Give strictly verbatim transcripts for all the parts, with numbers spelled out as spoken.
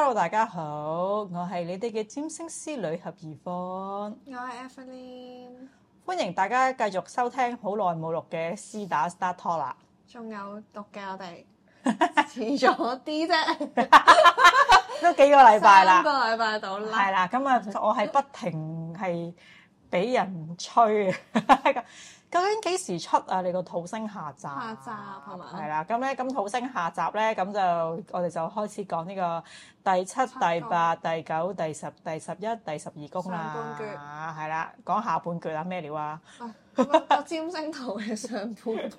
Hello， 大家好，我係你哋嘅占星師女俠怡芳， 我係 Evelyn， 歡迎大家繼續收聽好耐冇錄嘅絲打 Star Talk 啦。 仲有錄嘅我哋遲咗啲啫， 都幾個禮拜啦， 三個禮拜到啦。 係啦，咁啊，我係不停係俾人催嘅。究竟幾時出啊？你個土星下集， 下集係嘛？ 係啦，咁咧咁土星下集咧，咁就我哋就開始講呢個第七、第八、第九、第十、第十一、第十二宮啦。 上半橛係啦，講下半橛啦，咩料啊？ 啊，個個占星圖嘅上半部。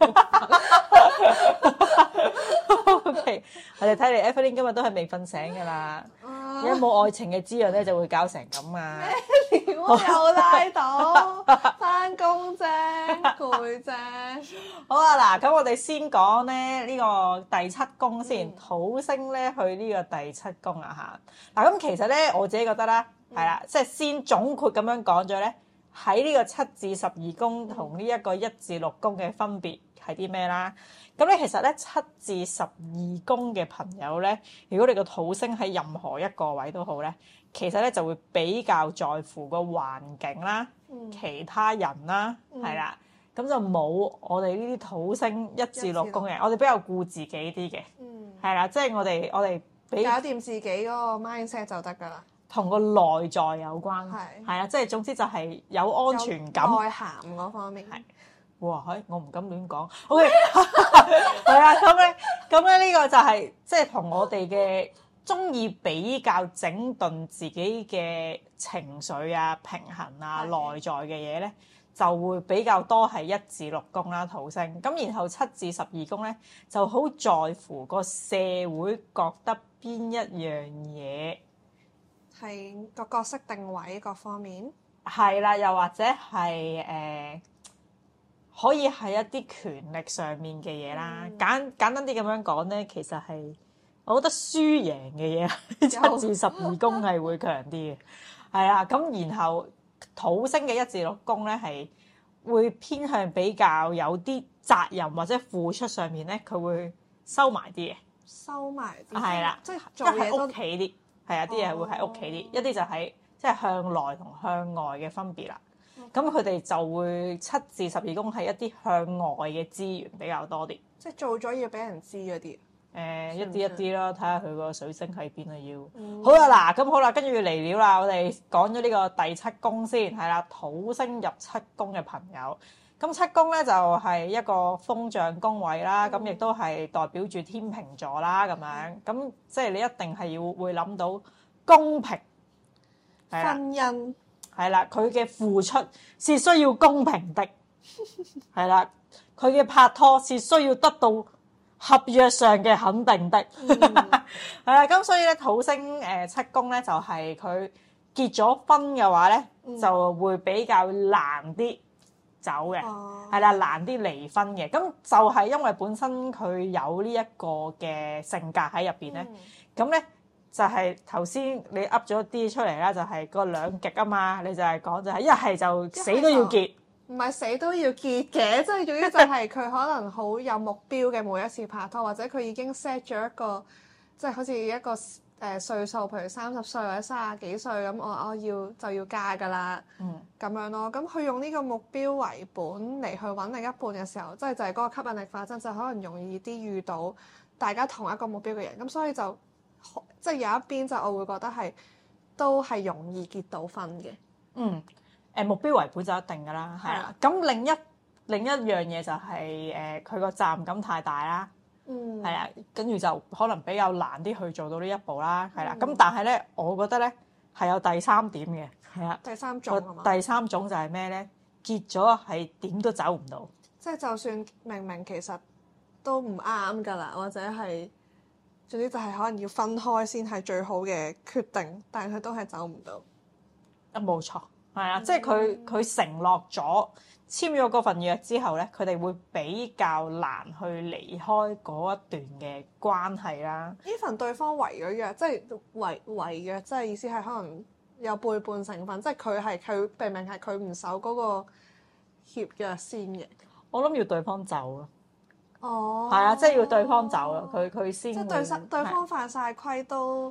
O K， 我哋睇嚟 Evelyn 今日都係未瞓醒㗎啦。如果冇愛情嘅滋潤咧，就會搞成咁啊！ 我又拉到翻工啫，攰啫。 好啊，嗱，咁我哋先講咧呢個第七宮先，嗯、土星咧去呢個第七宮啊嚇。嗱，咁其實咧我自己覺得啦，係啦、嗯，即係先總括咁樣講咗咧，喺呢個七至十二宮同呢一個一至六宮嘅分別係啲咩啦？咁咧其實咧七至十二宮嘅朋友咧，如果你個土星喺任何一個位都好咧，其實咧就會比較在乎個環境啦、嗯、其他人啦，係啦、嗯，咁就冇我哋呢啲土星一至六宮嘅，我哋比較顧自己啲嘅，係啦、嗯，即係我哋我哋比搞掂自己嗰個 mindset 就得㗎啦， 同個內在有關，係係啊，即係總之就係有安全感、 內涵嗰方面。 哇！嘿，我唔敢亂講。O K， 係啊，咁咧，咁咧呢個就係即係同我哋嘅中意比較整頓自己嘅情緒啊、平衡啊、的內在嘅嘢咧，就會比較多係一至六宮啦，土星。咁然後七至十二宮咧，就好在乎個社會覺得邊一樣嘢係個角色定位各方面。係啦，又或者係誒。呃可以係一啲權力上面嘅嘢啦，嗯、簡簡單啲咁樣講咧，其實係我覺得輸贏嘅嘢，七至十二宮係會強啲嘅，係啊，咁然後土星嘅一至六宮咧係會偏向比較有啲責任或者付出上面咧，佢會收埋啲嘅，收埋啲，係啦，即係做嘢喺屋企啲，係啊，啲嘢會喺屋企啲，一啲就喺即係向內同向外嘅分別啦。咁佢哋就會七至十二宮係一啲向外嘅資源比較多啲，即係做咗要俾人知嗰啲。誒、呃，一啲一啲啦，睇下佢個水星喺邊啊要。嗯、好啦，嗱，咁好啦，跟住嚟料啦，我哋講咗呢個第七宮先，係啦，土星入七宮嘅朋友，咁七宮咧就係一個風象宮位啦，咁亦都係代表住天秤座啦，咁樣，咁即係你一定係要會諗到公平，婚姻。係啦，佢嘅付出是需要公平的，係啦，佢嘅拍拖是需要得到合約上嘅肯定的，係啦、嗯，咁所以咧土星誒、呃、七宮咧就係、是、佢結咗婚嘅話咧、嗯、就會比較難啲走嘅，係啦、哦，難啲離婚嘅，咁就係因為本身佢有呢一個嘅性格喺入邊咧，咁咧、嗯。就係頭先你噏咗啲出嚟啦，就係、是、個兩極啊嘛，你就係講就係一係就死都要結，唔係死都要結嘅，即係總之就係佢可能好有目標嘅每一次拍拖，或者佢已經 set 咗一個即係、就是、好似一個誒、呃、歲數，譬如三十歲或者三十幾歲咁，我我要就要嫁㗎啦，嗯，咁樣咯。咁佢用呢個目標為本嚟去揾另一半嘅時候，即係就係、是、嗰個吸引力法則，就可能容易啲遇到大家同一個目標嘅人，咁所以就。即係有一邊就我會覺得係都係容易結到婚嘅。嗯，誒目標為本就一定㗎啦，係啦。咁另一另一樣嘢就係誒佢個責任感太大啦，嗯，係啦，跟住就可能比較難啲去做到呢一步啦，係啦。咁、嗯、但係咧，我覺得咧係有第三點嘅，係啊，第三種係嘛？第三種就係咩咧？結咗係點都走唔到，即係就算明明其實都唔啱㗎啦，或者係。總之就係可能要分開先係最好嘅決定，但係佢都係走唔到。啊，冇錯，係啊，嗯、即係佢佢承諾咗簽咗嗰份約之後咧，佢哋會比較難去離開嗰一段嘅關係啦。呢份對方違咗約，即係違違約，即係意思係可能有背叛成分，即係佢係佢明明係佢唔守嗰個協約先嘅。我諗要對方走咯。哦，係啊，即係要對方走啦，佢佢先即係對對方犯晒規都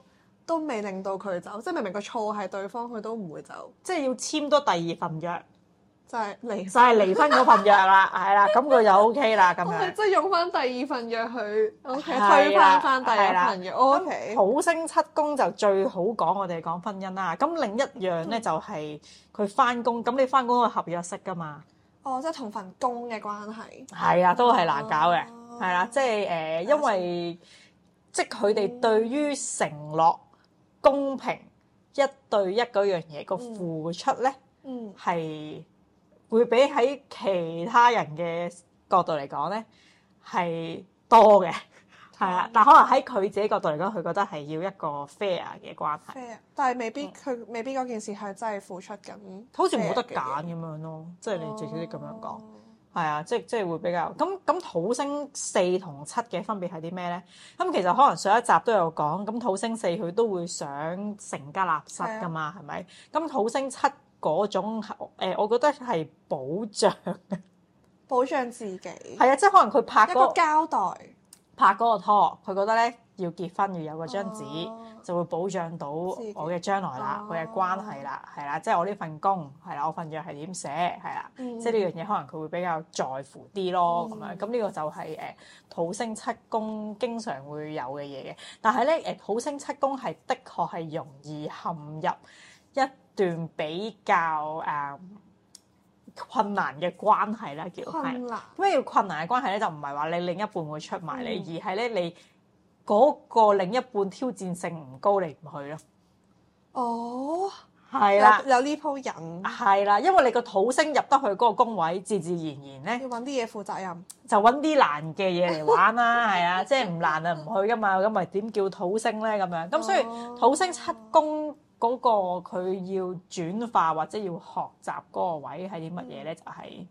都未令到佢走，即係明明個錯係對方，佢都唔會走， 即係要簽多第二份約， 就係離就係離婚嗰份約啦，係啦，咁佢就 O K 啦，咁樣。 即係用翻第二份約去 O K 係推啦翻翻第一份約 O K。 土星七宮就最好講，我哋講婚姻啦。咁另一樣咧就係佢翻工，咁你翻工係合約式噶嘛？ 哦，即係同份工嘅關係。 係啊，都係難搞嘅， 哦係啦，即係誒，因為即係佢哋對於承諾、公平、一對一嗰樣嘢個付出咧， 嗯， 係會比喺其他人嘅角度嚟講咧係多嘅，係啊，但可能喺佢自己角度嚟講，佢覺得係要一個 fair 嘅關係， fair，但係未必佢未必嗰件事係真係付出緊， 好似冇得揀咁樣咯，即係你直接啲咁樣講。 哦係啊，即即係會比較咁咁土星四同七嘅分別係啲咩咧？咁其實可能上一集都有講，咁土星四佢都會想成家立室噶嘛，係咪？咁土星七嗰種誒、呃，我覺得係保障， 保障自己， 係啊，即係可能佢拍一個嗰交代， 拍嗰個拖，佢覺得咧要結婚要有嗰張紙， 哦就會保障到我己嘅將來啦， 哦佢嘅關係啦，係啦，即係我呢份工係啦，我份約係點寫係啦， 嗯即係呢樣嘢可能佢會比較在乎啲咯，咁、 嗯樣咁呢個就係、誒、土星七宮經常會有嘅嘢嘅，但係咧誒土星七宮係的確係容易陷入一段比較誒、呃、困難嘅關係啦，叫係困難， 咩叫困難嘅關係咧？就唔係話你另一半會出賣你， 嗯而係咧你嗰個另一半挑戰性唔高，你唔去咯。 哦， 係啦， 有有呢鋪癮， 係啦，因為你個土星入得去嗰個宮位，自自然然咧要揾啲嘢負責任， 就揾啲難嘅嘢嚟玩啦，係啊，即係唔難啊唔去噶嘛，咁咪點叫土星咧咁樣？咁所以哦土星七宮嗰個佢要轉化或者要學習嗰個位係啲乜嘢咧？就係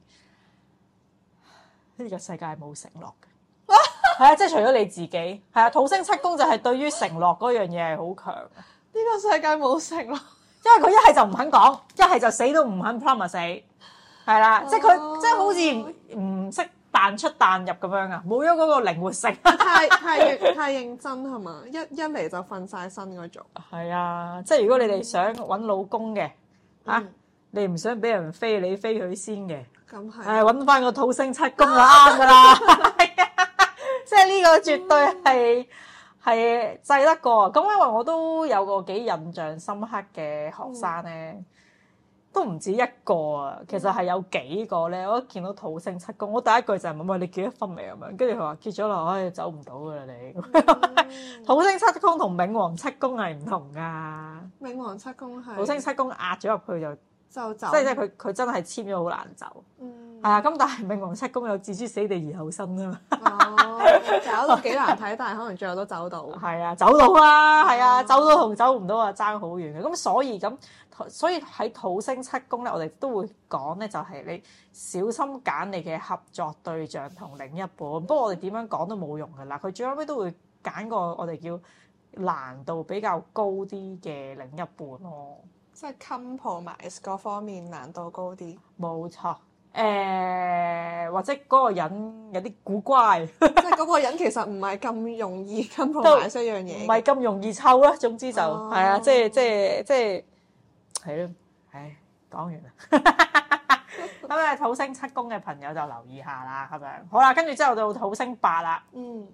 呢個世界係冇承諾嘅。係啊，即係除咗你自己，係啊，土星七宮就係對於承諾嗰樣嘢係好強嘅， 呢個世界冇承諾， 因為佢一係就唔肯講，一係就死都唔肯 promise 死，係啦，即係佢哦即係好似唔識彈出彈入咁樣啊，冇咗嗰個靈活性。 太太認太認真係嘛？一一嚟就瞓晒身嗰種， 係啊，即係如果你哋想揾老公嘅，啊， 嗯你唔想俾人飛你飛佢先嘅， 咁係， 誒揾翻個土星七宮就啱噶啦。即係呢個絕對係係制得過，咁因為我都有個幾印象深刻嘅學生咧，嗯、都唔止一個啊，其實係有幾個咧。我一見到土星七宮，我第一句就係問：喂，你結咗婚未咁樣？跟住佢話結咗啦，唉，走唔到噶啦你。嗯、土星七宮同冥王七宮係唔同噶， 冥王七宮係土星七宮壓咗入去就就走， 即係即係佢佢真係簽咗好難走。 嗯， 係啊，咁但係冥王七宮有置諸死地而後生啊嘛。 哦，搞到幾難睇，但係可能最後都走到。 係啊，走到啦，係啊，走到同走唔到啊，爭好遠嘅。咁所以咁，所以喺土星七宮咧，我哋都會講咧，就係你小心揀你嘅合作對象同另一半。不過我哋點樣講都冇用㗎啦，佢最後尾都會揀個我哋叫難度比較高啲嘅另一半咯。 即係 compromise 嗰方面難度高啲。 冇錯。誒、呃、或者嗰個人有啲古怪， 即係嗰個人其實唔係咁容易 compromise 一樣嘢， 唔係咁容易湊啦。總之就係、 哦、 啊，即係即係即係係咯。唉，講完啦。咁咧土星七宮嘅朋友就留意下啦，咁樣好啦。跟住之後到土星八啦， 嗯，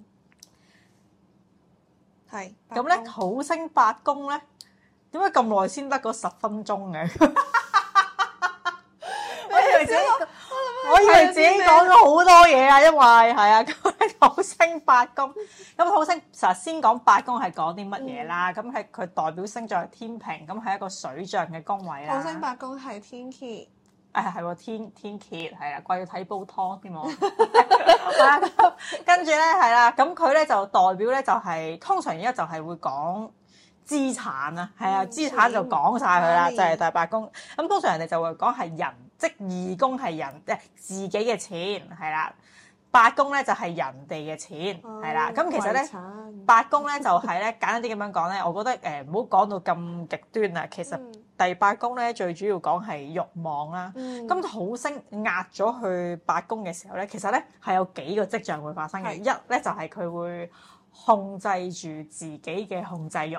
係。 咁咧土星八宮咧，點解咁耐先得嗰十分鐘嘅？我以為自己，我以為自己講咗好多嘢啊，因為係啊，咁土星八宮，咁土星實先講八宮係講啲乜嘢啦？咁係佢代表星座係天秤，咁係一個水象嘅宮位啦。 土星八宮係天蠍， 誒係喎，天天蠍係啊，掛要睇煲湯添喎。係啊，跟住咧係啦，咁佢咧就代表咧就係、是、通常而家就係會講資產啊，係啊，資產就講晒佢啦，就係第八宮。咁通常人哋就會講係人。即二宮係人誒自己嘅錢係啦，八宮咧就係人哋嘅錢係啦。咁、哦、其實咧八宮咧就係咧簡單啲咁樣講咧，我覺得誒唔好講到咁極端啦。其實第八宮咧最主要講係慾望啦。咁、嗯、土星壓咗去八宮嘅時候咧，其實咧係有幾個跡象會發生嘅。是一咧就係、是、佢會控制住自己嘅控制慾。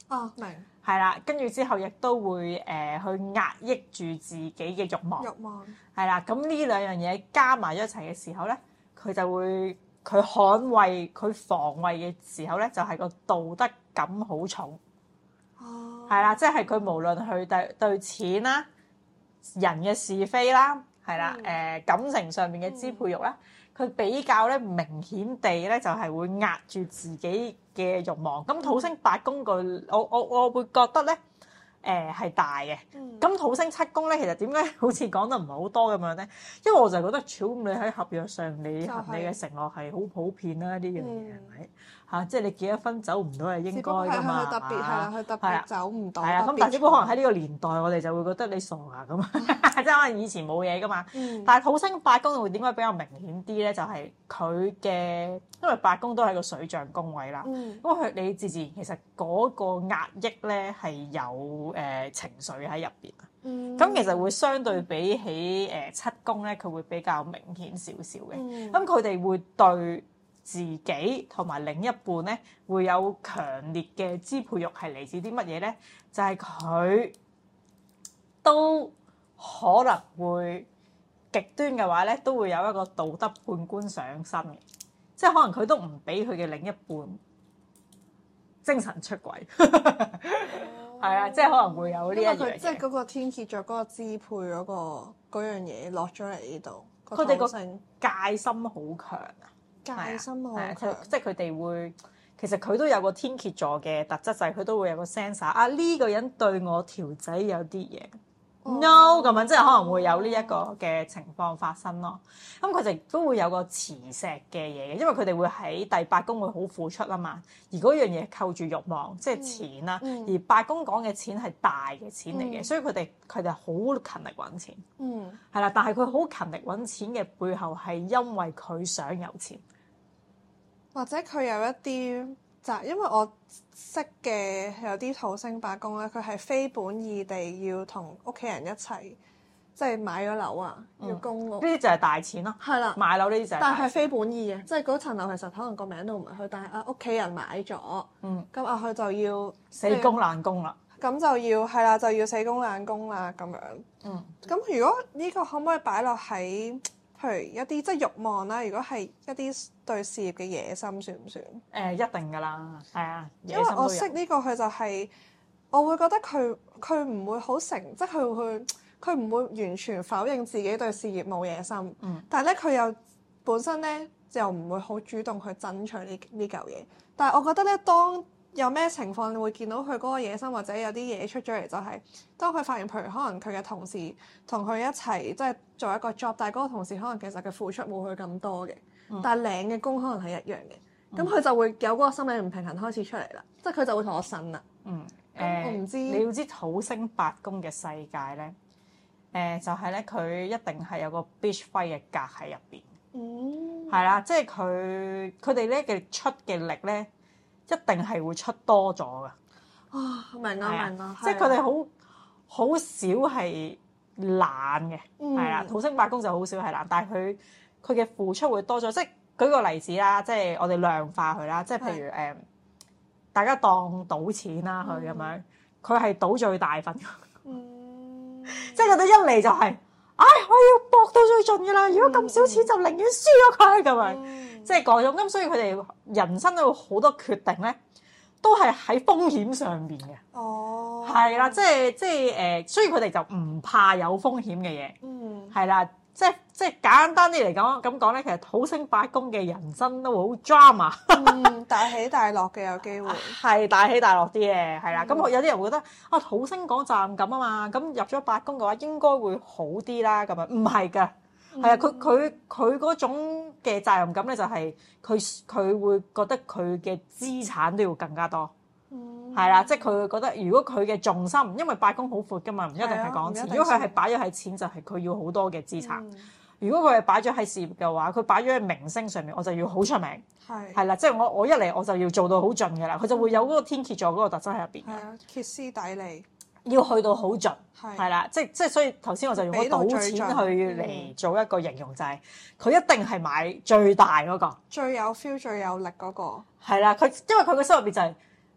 啊，明。 係啦，跟住之後亦都會誒、呃、去壓抑住自己嘅慾望。 慾望。 係啦，咁呢兩樣嘢加埋一齊嘅時候咧，佢就會佢捍衛佢防衛嘅時候咧，就係、是、個道德感好重。 哦。 係啦，即係佢無論去對對錢啦、人嘅是非啦，係啦，誒、 嗯呃、感情上面嘅支配慾啦，佢、嗯、比較咧明顯地咧就係、是、會壓住自己嘅慾望。咁土星八宮個，我我我會覺得咧，誒、呃、係大嘅。咁、嗯、土星七宮咧，其實點解好似講得唔係好多咁樣咧？因為我就係覺得，超你喺合約上履行你嘅承諾係好普遍啦，呢樣嘢係咪嚇？即係你結咗婚走唔到係應該㗎嘛？ 佢特別係啦，佢特別走唔到。 係啊，咁但係只不過可能喺呢個年代，我哋就會覺得你傻啊咁，即係可能以前冇嘢㗎嘛。嗯、但係土星八宮會點解比較明顯啲咧？就係佢嘅，因為八宮都係個水象宮位啦。咁佢、嗯、你自自然其實嗰個壓抑咧係有誒、呃、情緒喺入邊啊。咁、嗯、其實會相對比起誒、呃、七宮咧，佢會比較明顯少少嘅。咁佢哋會對自己同埋另一半咧，會有強烈嘅支配慾，係嚟自啲乜嘢咧？就係、是、佢都可能會極端嘅話咧，都會有一個道德判官上身嘅，即係可能佢都唔俾佢嘅另一半精神出軌。係啊，即係可能會有呢一樣嘢， 即係嗰個天蠍座嗰個支配嗰、嗰個嗰樣嘢落咗嚟呢度， 佢哋個戒心好強啊！ 戒心好強， 即係佢哋會，其實佢都有個天蠍座嘅特質，就係、是、佢都會有個 sensor 啊，呢、呢個人對我條仔有啲嘢。no 咁樣，即係可能會有呢一個嘅情況發生咯。咁佢哋都會有個磁石嘅嘢嘅，因為佢哋會喺第八宮會好付出啊嘛。而嗰樣嘢扣住慾望，即係錢啦。嗯、而八宮講嘅錢係大嘅錢嚟嘅，嗯、所以佢哋佢哋好勤力揾錢。嗯，係啦，但係佢好勤力揾錢嘅背後係因為佢想有錢， 或者佢有一啲。就因為我識嘅有啲土星八宮咧，佢係非本意地要同屋企人一齊，即係買咗樓啊，嗯、要供屋。呢啲就係大錢咯。係啦，買樓呢啲就係。 但係非本意嘅，即係嗰層樓其實可能個名都唔係佢，但係啊屋企人買咗，嗯，咁啊佢就要死供爛供啦。 咁就要係啦，就要死供爛供啦咁樣。嗯。咁如果呢個可唔可以擺落喺？譬如一啲即係慾望啦，如果係一啲對事業嘅野心，算唔算？誒、 呃，一定㗎啦，係啊。 因為我識呢個佢就係、是，我會覺得佢佢唔會好成，即係佢會佢唔會完全否認自己對事業冇野心。嗯。但係咧，佢又本身咧又唔會好主動去爭取呢呢嚿嘢。但係我覺得咧，當有咩情況你會見到佢嗰個野心，或者有啲嘢出咗嚟，就係、是、當佢發現，譬如可能佢嘅同事同佢一齊即係做一個 job，但係嗰個同事可能其實佢付出冇佢咁多嘅，嗯、但係領嘅工可能係一樣嘅，咁佢、嗯、就會有嗰個心理唔平衡開始出嚟啦，即係佢就會同我呻啦。嗯，誒、呃，我唔知你要知土星八宮嘅世界咧，誒、呃、就係咧佢一定係有個 bitch fight 嘅格喺入邊。嗯，係啦，即係佢佢哋咧嘅出嘅力咧。一定係會出多咗㗎。 啊，明啊明啊， 即係佢哋好好少係懶嘅，係啦、嗯。土星八宮就好少係懶，但係佢佢嘅付出會多咗。即係舉個例子啦，即係我哋量化佢啦。即係譬如誒的、嗯，大家當賭錢啦，佢咁樣，佢係賭最大份。嗯，即係佢哋一嚟就係、是，唉、哎，我要搏到最盡㗎啦！如果咁少錢，就寧願輸咗佢咁樣。嗯即係嗰種咁，所以佢哋人生有好多決定咧，都係喺風險上邊嘅。哦，係啦，即係即係誒、呃，所以佢哋就唔怕有風險嘅嘢。嗯，係啦，即係即係簡單啲嚟講，咁講咧，其實土星八宮嘅人生都會好 drama， 嗯，大起大落嘅有機會， 係大起大落啲嘅，係啦。咁、嗯、有啲人會覺得啊，土星講責任感啊嘛，咁入咗八宮嘅話應該會好啲啦，咁樣唔係㗎。係啊，佢佢佢嗰種嘅責任感咧，就係佢佢會覺得佢嘅資產都要更加多，係啦、嗯，即係佢會覺得如果佢嘅重心，因為八宮好闊噶嘛，唔一定係講錢。如果佢係擺咗喺錢，就係、是、佢要好多嘅資產。嗯、如果佢係擺咗喺事業嘅話，佢擺咗喺明星上面，我就要好出名，係係啦，即係我我一嚟我就要做到好盡嘅啦，佢就會有嗰個天蠍座嗰個特質喺入邊。係啊， 歇斯底里。 要去到好盡，係啦，即即所以頭先我就用咗賭錢去嚟做一個形容，就係佢一定係買最大嗰個， 最有 feel、最有力嗰個。 係啦，佢因為佢個心入邊就係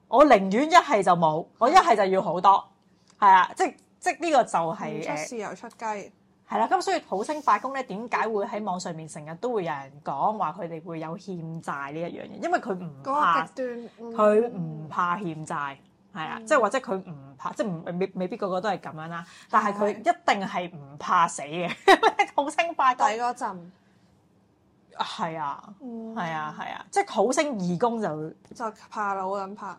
我寧願一係就冇，我一係就要好多，係啊，即即呢個就係、 出豉油出雞。 係啦，咁所以土星八宮咧，點解會喺網上面成日都會有人講話佢哋會有欠債呢一樣嘢？因為佢唔怕，佢唔怕欠債，係啊，嗯、即係或者佢唔怕，即係唔未未必個個都係咁樣啦。但係佢一定係唔怕死嘅。土星八宮底嗰陣係啊，係啊，係啊，即係土星二宮就就怕啦，好撚怕。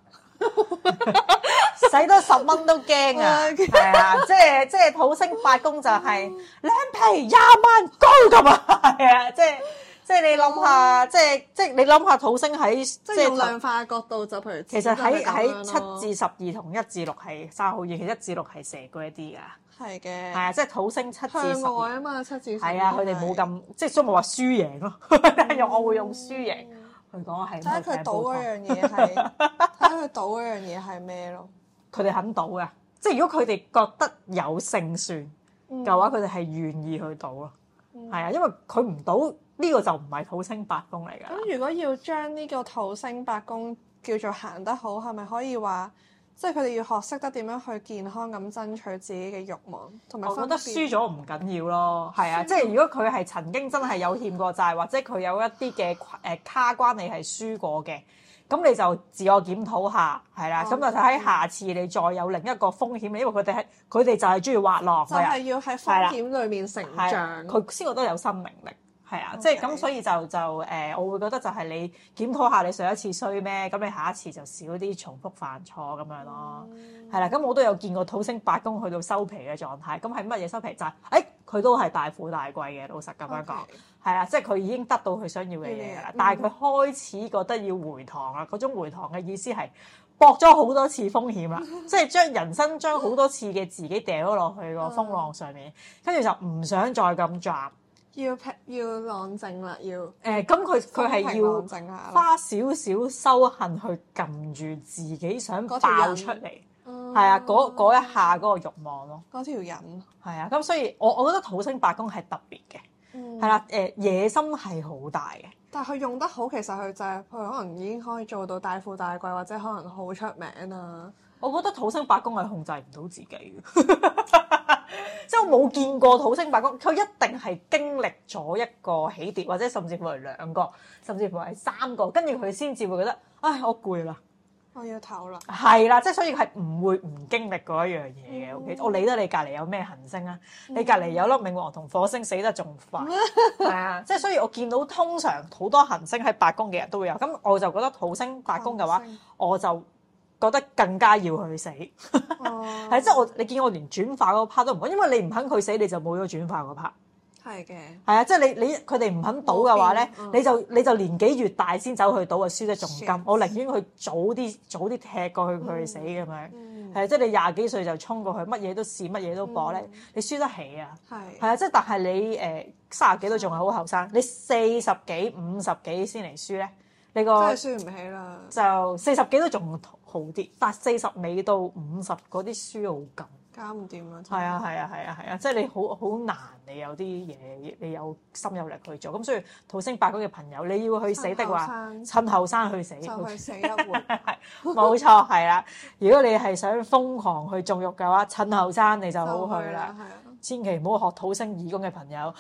使多十蚊都驚啊！係啊，即係即係土星八宮就係兩皮廿萬高咁啊！係啊，即係即係你諗下，即係即係你諗下土星喺即係用量化嘅角度就譬如其實喺喺七至十二同一至六係差好遠，其實一至六係蛇過一啲㗎。 係嘅， 係啊，即係土星七至十向外啊嘛，七至十二係啊，佢哋冇咁即係所以冇話輸贏咯，但係用我會用輸贏。佢講係睇下佢賭嗰樣嘢係，睇下佢賭嗰樣嘢係咩咯？ 佢哋肯賭嘅，即係如果佢哋覺得有勝算嘅話，佢哋係願意去賭咯。係、嗯、啊，因為佢唔賭呢個就唔係土星八宮嚟㗎。 咁如果要將呢個土星八宮叫做行得好，係咪可以話，即係佢哋要學識得點樣去健康咁爭取自己嘅慾望，同埋我覺得輸咗唔緊要咯。係啊，即係如果佢係曾經真係有欠過債，或者佢有一啲嘅誒卡關你係輸過嘅。咁你就自我檢討下，係啦，咁、哦、就睇下次你再有另一個風險，因為佢哋係佢哋就係中意滑浪， 就係要喺風險裏面成長， 佢先覺得有生命力，係啊，即係咁，所以就就誒、呃，我會覺得就係你檢討下你上一次衰咩，咁你下一次就少啲重複犯錯咁樣咯，係啦、嗯，咁我都有見過土星八宮去到收皮嘅狀態，咁係乜嘢收皮？就係、是、誒。欸佢都係大富大貴嘅，老實咁樣講，係啊 Okay.，即係佢已經得到佢想要嘅嘢啦。嗯、但係佢開始覺得要回堂啦，嗰種回堂嘅意思係搏咗好多次風險啦，即係將人生將好多次嘅自己掉咗落去個風浪上面，跟住就唔想再咁賺， 要要冷靜啦，要誒咁佢佢係要花少少修行去撳住自己想爆出嚟。係啊，嗰嗰一下嗰個慾望咯， 嗰條癮係啊，咁所以我我覺得土星八宮係特別嘅，係啦、嗯，誒、呃、野心係好大嘅。但係佢用得好，其實佢就係、是、佢可能已經可以做到大富大貴，或者可能好出名啊。我覺得土星八宮係控制唔到自己嘅，即係我冇見過土星八宮，佢一定係經歷咗一個起跌，或者甚至乎係兩個，甚至乎係三個，跟住佢先至會覺得，唉，我攰啦。我要唞啦，係啦，即係所以係唔會唔經歷嗰一樣嘢嘅。O K，我理得你隔離有咩行星啊？嗯、你隔離有粒冥王同火星死得仲快，係啊，即係所以我見到通常好多行星喺八宮嘅人都會有，咁我就覺得土星八宮嘅話，星我就覺得更加要去死，係、哦、即係我你見我連轉化嗰 part 都唔肯，因為你唔肯去死，你就冇咗轉化嗰 part。係嘅，係啊，即係你你佢哋唔肯賭嘅話咧，嗯、你就你就年紀越大先走去賭啊，輸得仲金。Yes. 我寧願佢早啲早啲踢過去佢去死咁樣，係、嗯、即係你廿幾歲就衝過去，乜嘢都試，乜嘢都搏咧，嗯、你輸得起啊。係係啊，即係但係你誒三十幾都仲係好後生，你四十幾五十幾先嚟輸咧，你個真係輸唔起啦。就四十幾都仲好啲，但係四十尾到五十嗰啲輸好緊。搞唔掂啊！係啊係啊係啊係啊！即係你好好難，你有啲嘢你有心有力去做。咁所以土星八宮嘅朋友，你要去死的話，趁後生去死，就去死一回。冇錯，係啦。如果你係想瘋狂去縱欲嘅話，趁後生你就好去啦。係啊，千祈唔好學土星二宮嘅朋友。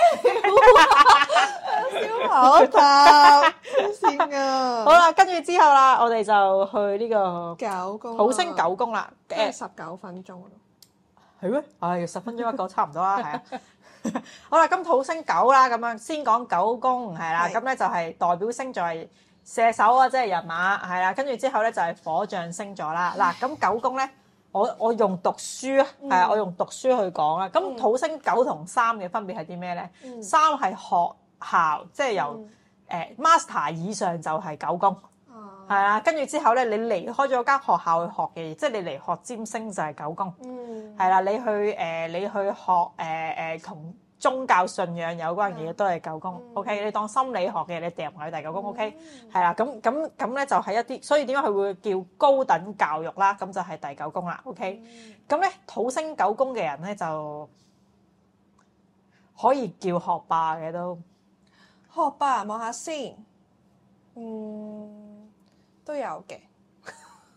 小跑塔先啊！好啦，跟住之後啦，我哋就去呢個九宮土星九宮啦。誒，十九分鐘咯。係咩？唉，十分鐘一個差唔多啦，係啊。好啦，咁土星九啦，咁樣先講九宮係啦。咁咧就係代表星座係射手啊，即係人馬係啦。跟住之後咧就係火象星座啦。嗱，咁九宮咧，我我用讀書啊，係啊，我用讀書去講啦。咁土星九同三嘅分別係啲咩咧？三係學校，即係由誒 master 以上就係九宮。係啊，跟住之後咧，你離開咗間學校去學嘅嘢，即係你嚟學占星就係九宮。嗯，係啦，你去誒、呃，你去學誒誒同宗教信仰有關嘅嘢都係九宮。嗯、OK，你當心理學嘅，你掟埋去第九宮。OK，係啦，咁咁咁咧就係一啲，所以點解佢會叫高等教育啦？咁就係第九宮啦。OK，咁咧、嗯、土星九宮嘅人咧就可以叫學霸嘅都。學霸望下先，嗯。都有嘅，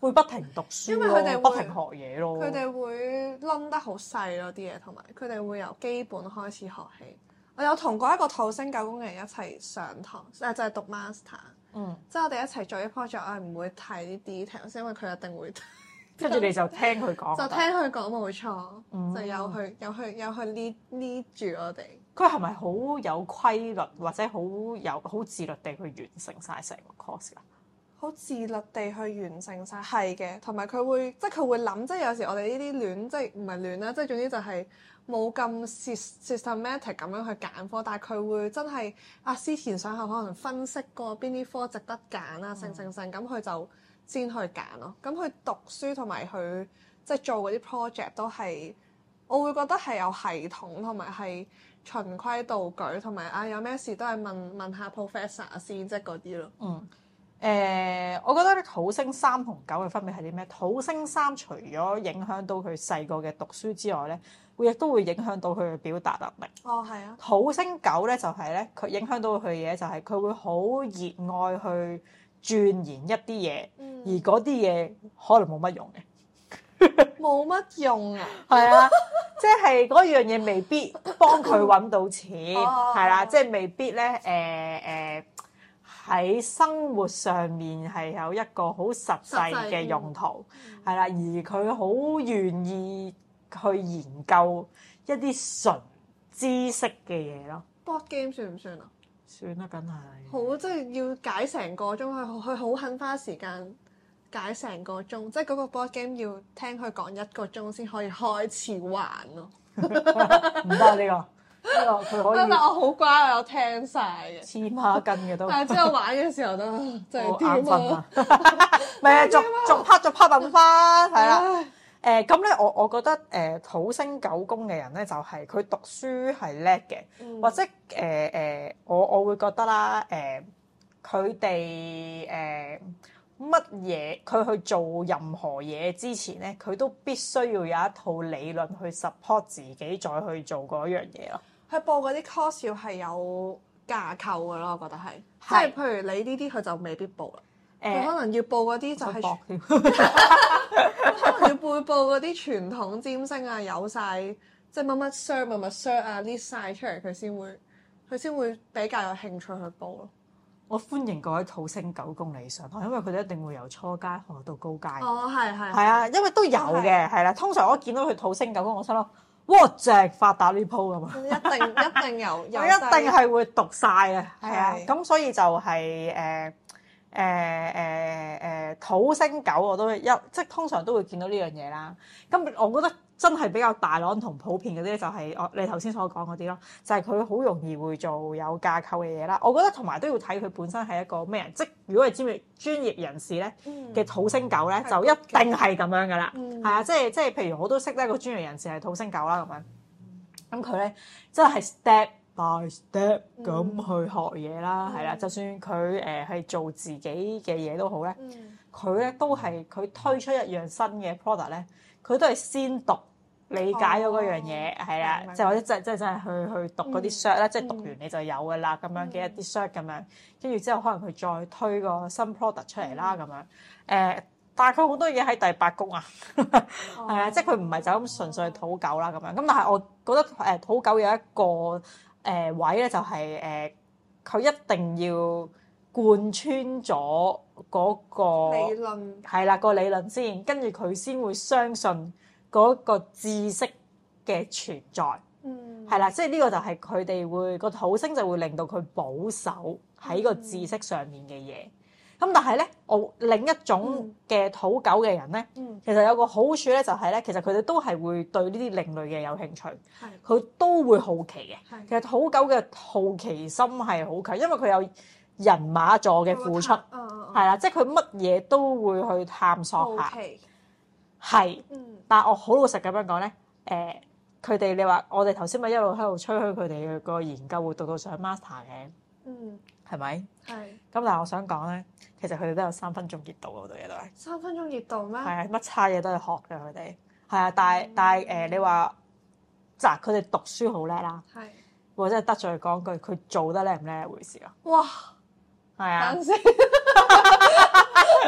會不停讀書因為佢哋咯， 會不停學嘢咯。 佢哋會冧得好細咯啲嘢，同埋佢哋會由基本開始學起。我有同過一個土星九宮嘅人一齊上堂，誒就係讀 master。嗯，即係我哋一齊做啲 project，我係唔會睇啲 details，因為佢一定會。 跟住你就聽佢講， 就聽佢講冇錯， 嗯、 就有去有去有去 lead lead 住我哋。 佢係咪好有規律，或者好有好自律地去完成晒成個 course 㗎？ 好自律地去完成晒，係嘅，同埋佢會即係佢會諗，即係有時我哋呢啲亂，即係唔係亂啦，即係總之就係冇咁 systematic 咁樣去揀科，但係佢會真係啊思前想後，可能分析過邊啲科值得揀啊，成成成咁佢就先去揀咯。咁佢讀書同埋佢即係做嗰啲 project 都係，我會覺得係有系統同埋係循規蹈矩，同埋啊有咩事都係問問下 professor 先，即係嗰啲咯。 嗯。誒、呃，我覺得咧土星三同九嘅分別係啲咩？土星三除咗影響到佢細個嘅讀書之外咧，會亦都會影響到佢嘅表達能力。 哦，係啊。 土星九咧就係咧，佢影響到佢嘅嘢就係佢會好熱愛去鑽研一啲嘢，嗯、而嗰啲嘢可能冇乜用嘅。 冇乜用啊！ 係啊，即係嗰樣嘢未必幫佢揾到錢，係啦、哦，即係未必咧誒誒。呃呃喺生活上面係有一個好實際嘅用途，係啦、嗯，而佢好願意去研究一啲純知識嘅嘢咯。 board game 算唔算啊？ 算啦，梗係。 好，即係要解成個鐘，佢佢好肯花時間解成個鐘，即係嗰個 board game 要聽佢講一個鐘先可以開始玩咯。 唔得呢個。呢個佢可以， 但係我好乖，我有聽晒嘅， 黐孖筋嘅都。 但係之後玩嘅時候都就係點啊？ 唔係啊，逐逐拍逐拍揼翻，係啦。誒咁咧，我我覺得誒、呃、土星九宮嘅人咧，就係、是、佢讀書係叻嘅，嗯、或者誒誒、呃呃，我我會覺得啦，誒佢哋誒乜嘢，佢、呃、去做任何嘢之前咧，佢都必須要有一套理論去 support 自己，再去做嗰樣嘢咯。 佢報嗰啲 course 要係有架構嘅咯，我覺得係，即係譬如你呢啲佢就未必報啦。誒、欸，可能要報嗰啲就係、是，可能要背報嗰啲傳統占星啊，有晒，即係乜乜 cert 乜乜 cert 啊 list 曬出嚟，佢先會佢先會比較有興趣去報咯。 我歡迎各位土星九宮嚟上堂，因為佢哋一定會由初階學到高階。 哦，係係。 係啊，因為都有嘅，係啦。通常我見到佢土星九宮，我心諗。哇！正發達呢鋪㗎嘛，一定一定有，有一定係會讀晒嘅，係啊是， 咁所以就係誒誒誒誒土星九我都一即係通常都會見到呢樣嘢啦。咁我覺得真係比較大朗同普遍嗰啲就係我你頭先所講嗰啲咯，就係佢好容易會做有架構嘅嘢啦。我覺得同埋都要睇佢本身係一個咩人，即如果係專業專業人士咧嘅土星九咧，嗯、就一定係咁樣噶啦，係、嗯、啊，即係即係譬如我都識得一個專業人士係土星九啦咁樣，咁佢咧真係 step by step 咁去學嘢啦，係啦、嗯，就算佢誒係做自己嘅嘢都好咧，佢咧、嗯、都係佢推出一樣新嘅 product 咧，佢都係先讀。理解咗嗰樣嘢係啦，即係或者即係即係真係去去讀嗰啲 cert 啦，即係讀完你就有㗎啦咁樣嘅一啲 cert 咁樣，跟住之後可能佢再推個新 product 出嚟啦咁樣。誒，但係佢好多嘢喺第八宮啊，係啊，即係佢唔係就咁純粹土九啦咁樣。咁但係我覺得誒土九有一個誒位咧，就係誒佢一定要貫穿咗嗰個理論， 係啦個理論先，跟住佢先會相信嗰個知識嘅存在，係啦、嗯，即係呢個就係佢哋會個土星就會令到佢保守喺個知識上面嘅嘢。咁、嗯、但係咧，我另一種嘅土九嘅人咧，嗯、其實有個好處咧，就係咧，其實佢哋都係會對呢啲另類嘅有興趣，佢的都會好奇嘅。的其實土九嘅好奇心係好強，因為佢有人馬座嘅付出，係啦，即係佢乜嘢都會去探索下。係，嗯、但係我好老實咁樣講咧，誒佢哋你話我哋頭先咪一路喺度吹噓佢哋個研究會讀到上 master 嘅，嗯，係咪？係。咁但係我想講咧，其實佢哋都有三分鐘熱度好多嘢都係。 三分鐘熱度咩？係啊，乜差嘢都係學嘅佢哋，係啊，但係、嗯、但係誒、呃、你話，嗱佢哋讀書好叻啦，係，或者係得罪講句，佢做得叻唔叻一回事啊。 哇！ 係啊。 等先，我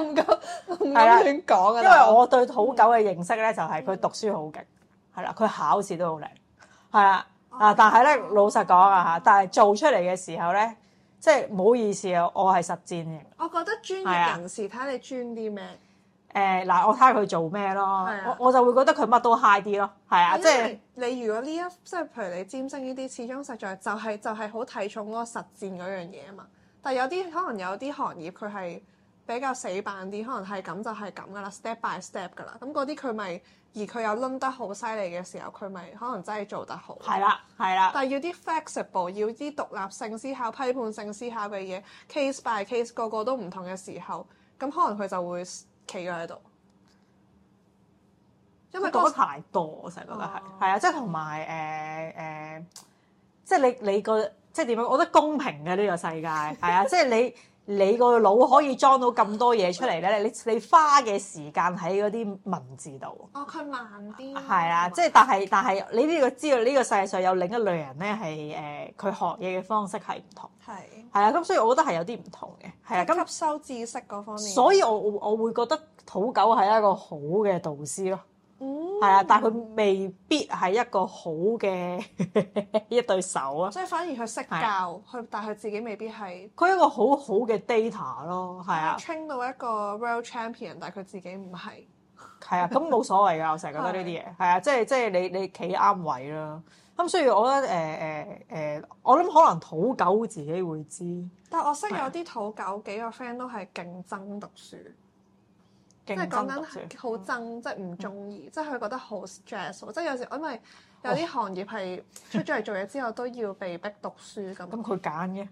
唔敢唔敢亂講啊！ 因為我對土狗嘅認識咧，就係佢讀書好勁，係啦，佢考試都好叻，係啦啊！但係咧，老實講啊嚇，但係做出嚟嘅時候咧，即係唔好意思啊，我係實戰嘅。 我覺得專業人士睇下你專啲咩？ 誒嗱，我睇下佢做咩咯，我我就會覺得佢乜都 high 啲咯，係啊，即係你如果呢一即係譬如你占星呢啲，始終實在就係就係好睇重嗰個實戰嗰樣嘢啊嘛。但係有啲可能有啲行業佢係比較死板啲，可能係咁就係咁噶啦，step by step 噶啦。咁嗰啲佢咪而佢又攆得好犀利嘅時候，佢咪可能真係做得好。 係啦，係啦。 但係要啲 flexible，要啲獨立性思考、批判性思考嘅嘢，case by case 個個都唔同嘅時候，咁可能佢就會企咗喺度。 因為講得太多，我成日覺得係係啊，即係同埋誒誒，即係你你個即係點樣？我覺得公平嘅呢個世界係啊，即係你你個腦可以裝到咁多嘢出嚟咧，你你花嘅時間喺嗰啲文字度。 哦，佢慢啲。 係啊，即係但係但係你呢個知道呢個世界上有另一類人咧，係誒佢學嘢嘅方式係唔同。係係啊，咁所以我覺得係有啲唔同嘅。係啊，咁吸收知識嗰方面。所以我我我會覺得土狗係一個好嘅導師咯。係啊，但係佢未必係一個好嘅一對手啊。 即係反而佢識教，佢但係佢自己未必係。 佢係一個好好嘅 data 咯，係啊。 train 到一個 world champion，但係佢自己唔係。 係啊，咁冇所謂㗎，我成日覺得呢啲嘢係啊，即係即係你你企啱位啦。咁所以我覺得誒誒誒，我諗可能土狗自己會知。 但係我識有啲土狗幾個 friend 都係競爭讀書。即係講緊好憎，即係唔中意，即係佢覺得好 stress。即係有時因為有啲行業係出咗嚟做嘢之後都要被逼讀書咁。 咁佢揀嘅，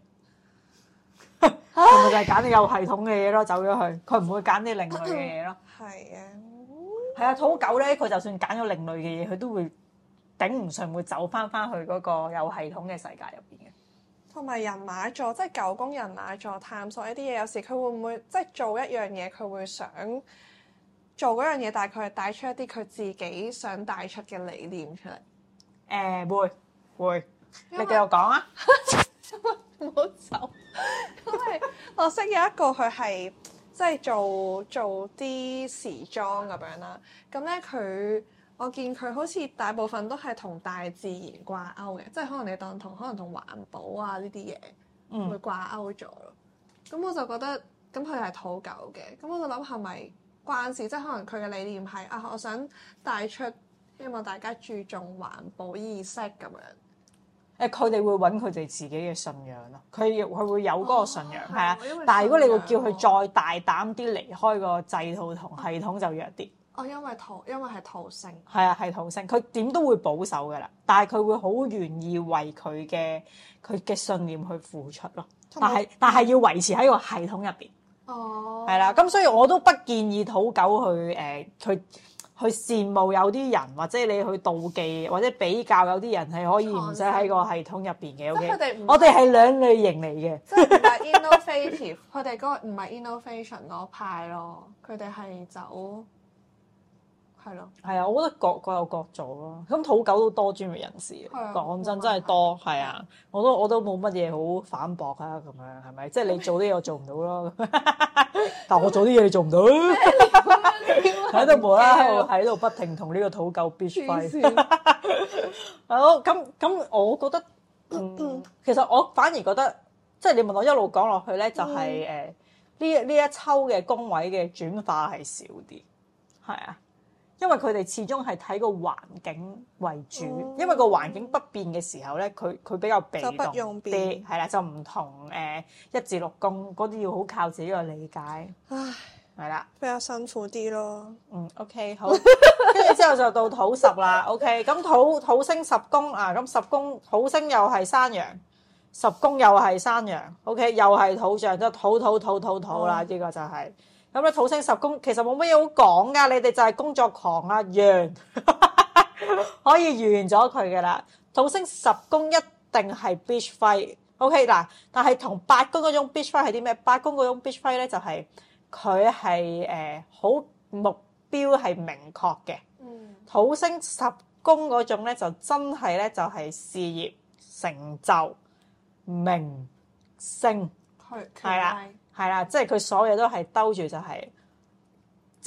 係咪就係揀啲有系統嘅嘢咯？走咗去，佢唔會揀啲另類嘅嘢咯。 係啊， 係啊，土狗咧，佢就算揀咗另類嘅嘢，佢都會頂唔順，會走翻翻去嗰個有系統嘅世界入邊嘅。 同埋人馬座，即係九宮人馬座探索一啲嘢，有時佢會唔會即係做一樣嘢，佢會想做嗰樣嘢，但係佢係帶出一啲佢自己想帶出嘅理念出嚟。誒、 呃、會會，你繼續講啊！ 唔好走，因為我識有一個佢係即係做做啲時裝咁樣啦。咁咧佢。我見佢好似大部分都係同大自然掛鈎嘅，即係可能你當同可能同環保啊呢啲嘢會掛鈎咗咯。咁、嗯、我就覺得，咁佢係土狗嘅，咁我就諗係咪關事？即係可能佢嘅理念係啊，我想帶出希望大家注重環保意識咁樣。 誒，佢哋會揾佢哋自己嘅信仰咯。佢佢會有嗰個信仰，係啊、 哦。 但係如果你會叫佢再大膽啲離開個制度同系統，就弱啲。 哦，因為土，因為係土星。 係啊，係土星，佢點都會保守㗎啦。但係佢會好願意為佢嘅佢嘅信念去付出咯。但係但係要維持喺個系統入邊。 哦。 係啦，咁所以我都不建議土狗去誒、呃、去去羨慕有啲人，或者你去妒忌或者比較有啲人係可以唔使喺個系統入邊嘅。O K，我哋係兩類型嚟嘅。 即係唔係 innovative，佢哋嗰個唔係 innovation 嗰派咯，佢哋係走。係咯，係啊，我覺得各各有各做咯。咁土狗都多專業人士，講真真係多，係啊，我都我都冇乜嘢好反駁啊，咁樣係咪？即係你做啲嘢我做唔到咯，但我做啲嘢你做唔到，喺度無啦啦喺度不停同呢個土狗 bitch fight。好，咁咁，我覺得，嗯，其實我反而覺得，即係你問我一路講落去咧，就係誒呢呢一抽嘅宮位嘅轉化係少啲，係啊。因為佢哋始終係睇個環境為主，嗯、因為個環境不變嘅時候咧，佢佢比較被動啲，係啦，就唔同誒、呃、一至六宮嗰啲要好靠自己嘅理解，唉，係啦， 比較辛苦啲咯。 嗯 ，OK， 好，跟住之後就到土十啦，OK，咁土土星十宮啊，咁十宮土星又係山羊，十宮又係山羊 ，OK， 又係土象，即係土土土土土啦，呢、嗯、個就係、是。咁咧土星十宮其實冇乜嘢好講噶，你哋就係工作狂啊，完可以完咗佢噶啦。土星十宮一定係 bitch fight，OK 嗱，但係同八宮嗰種 bitch fight 係啲咩？八宮嗰種 bitch fight 咧就係佢係誒好目標係明確嘅。嗯，土星十宮嗰種咧就真係咧就係事業成就名聲，係啦。係啦，即係佢所有都係兜住就係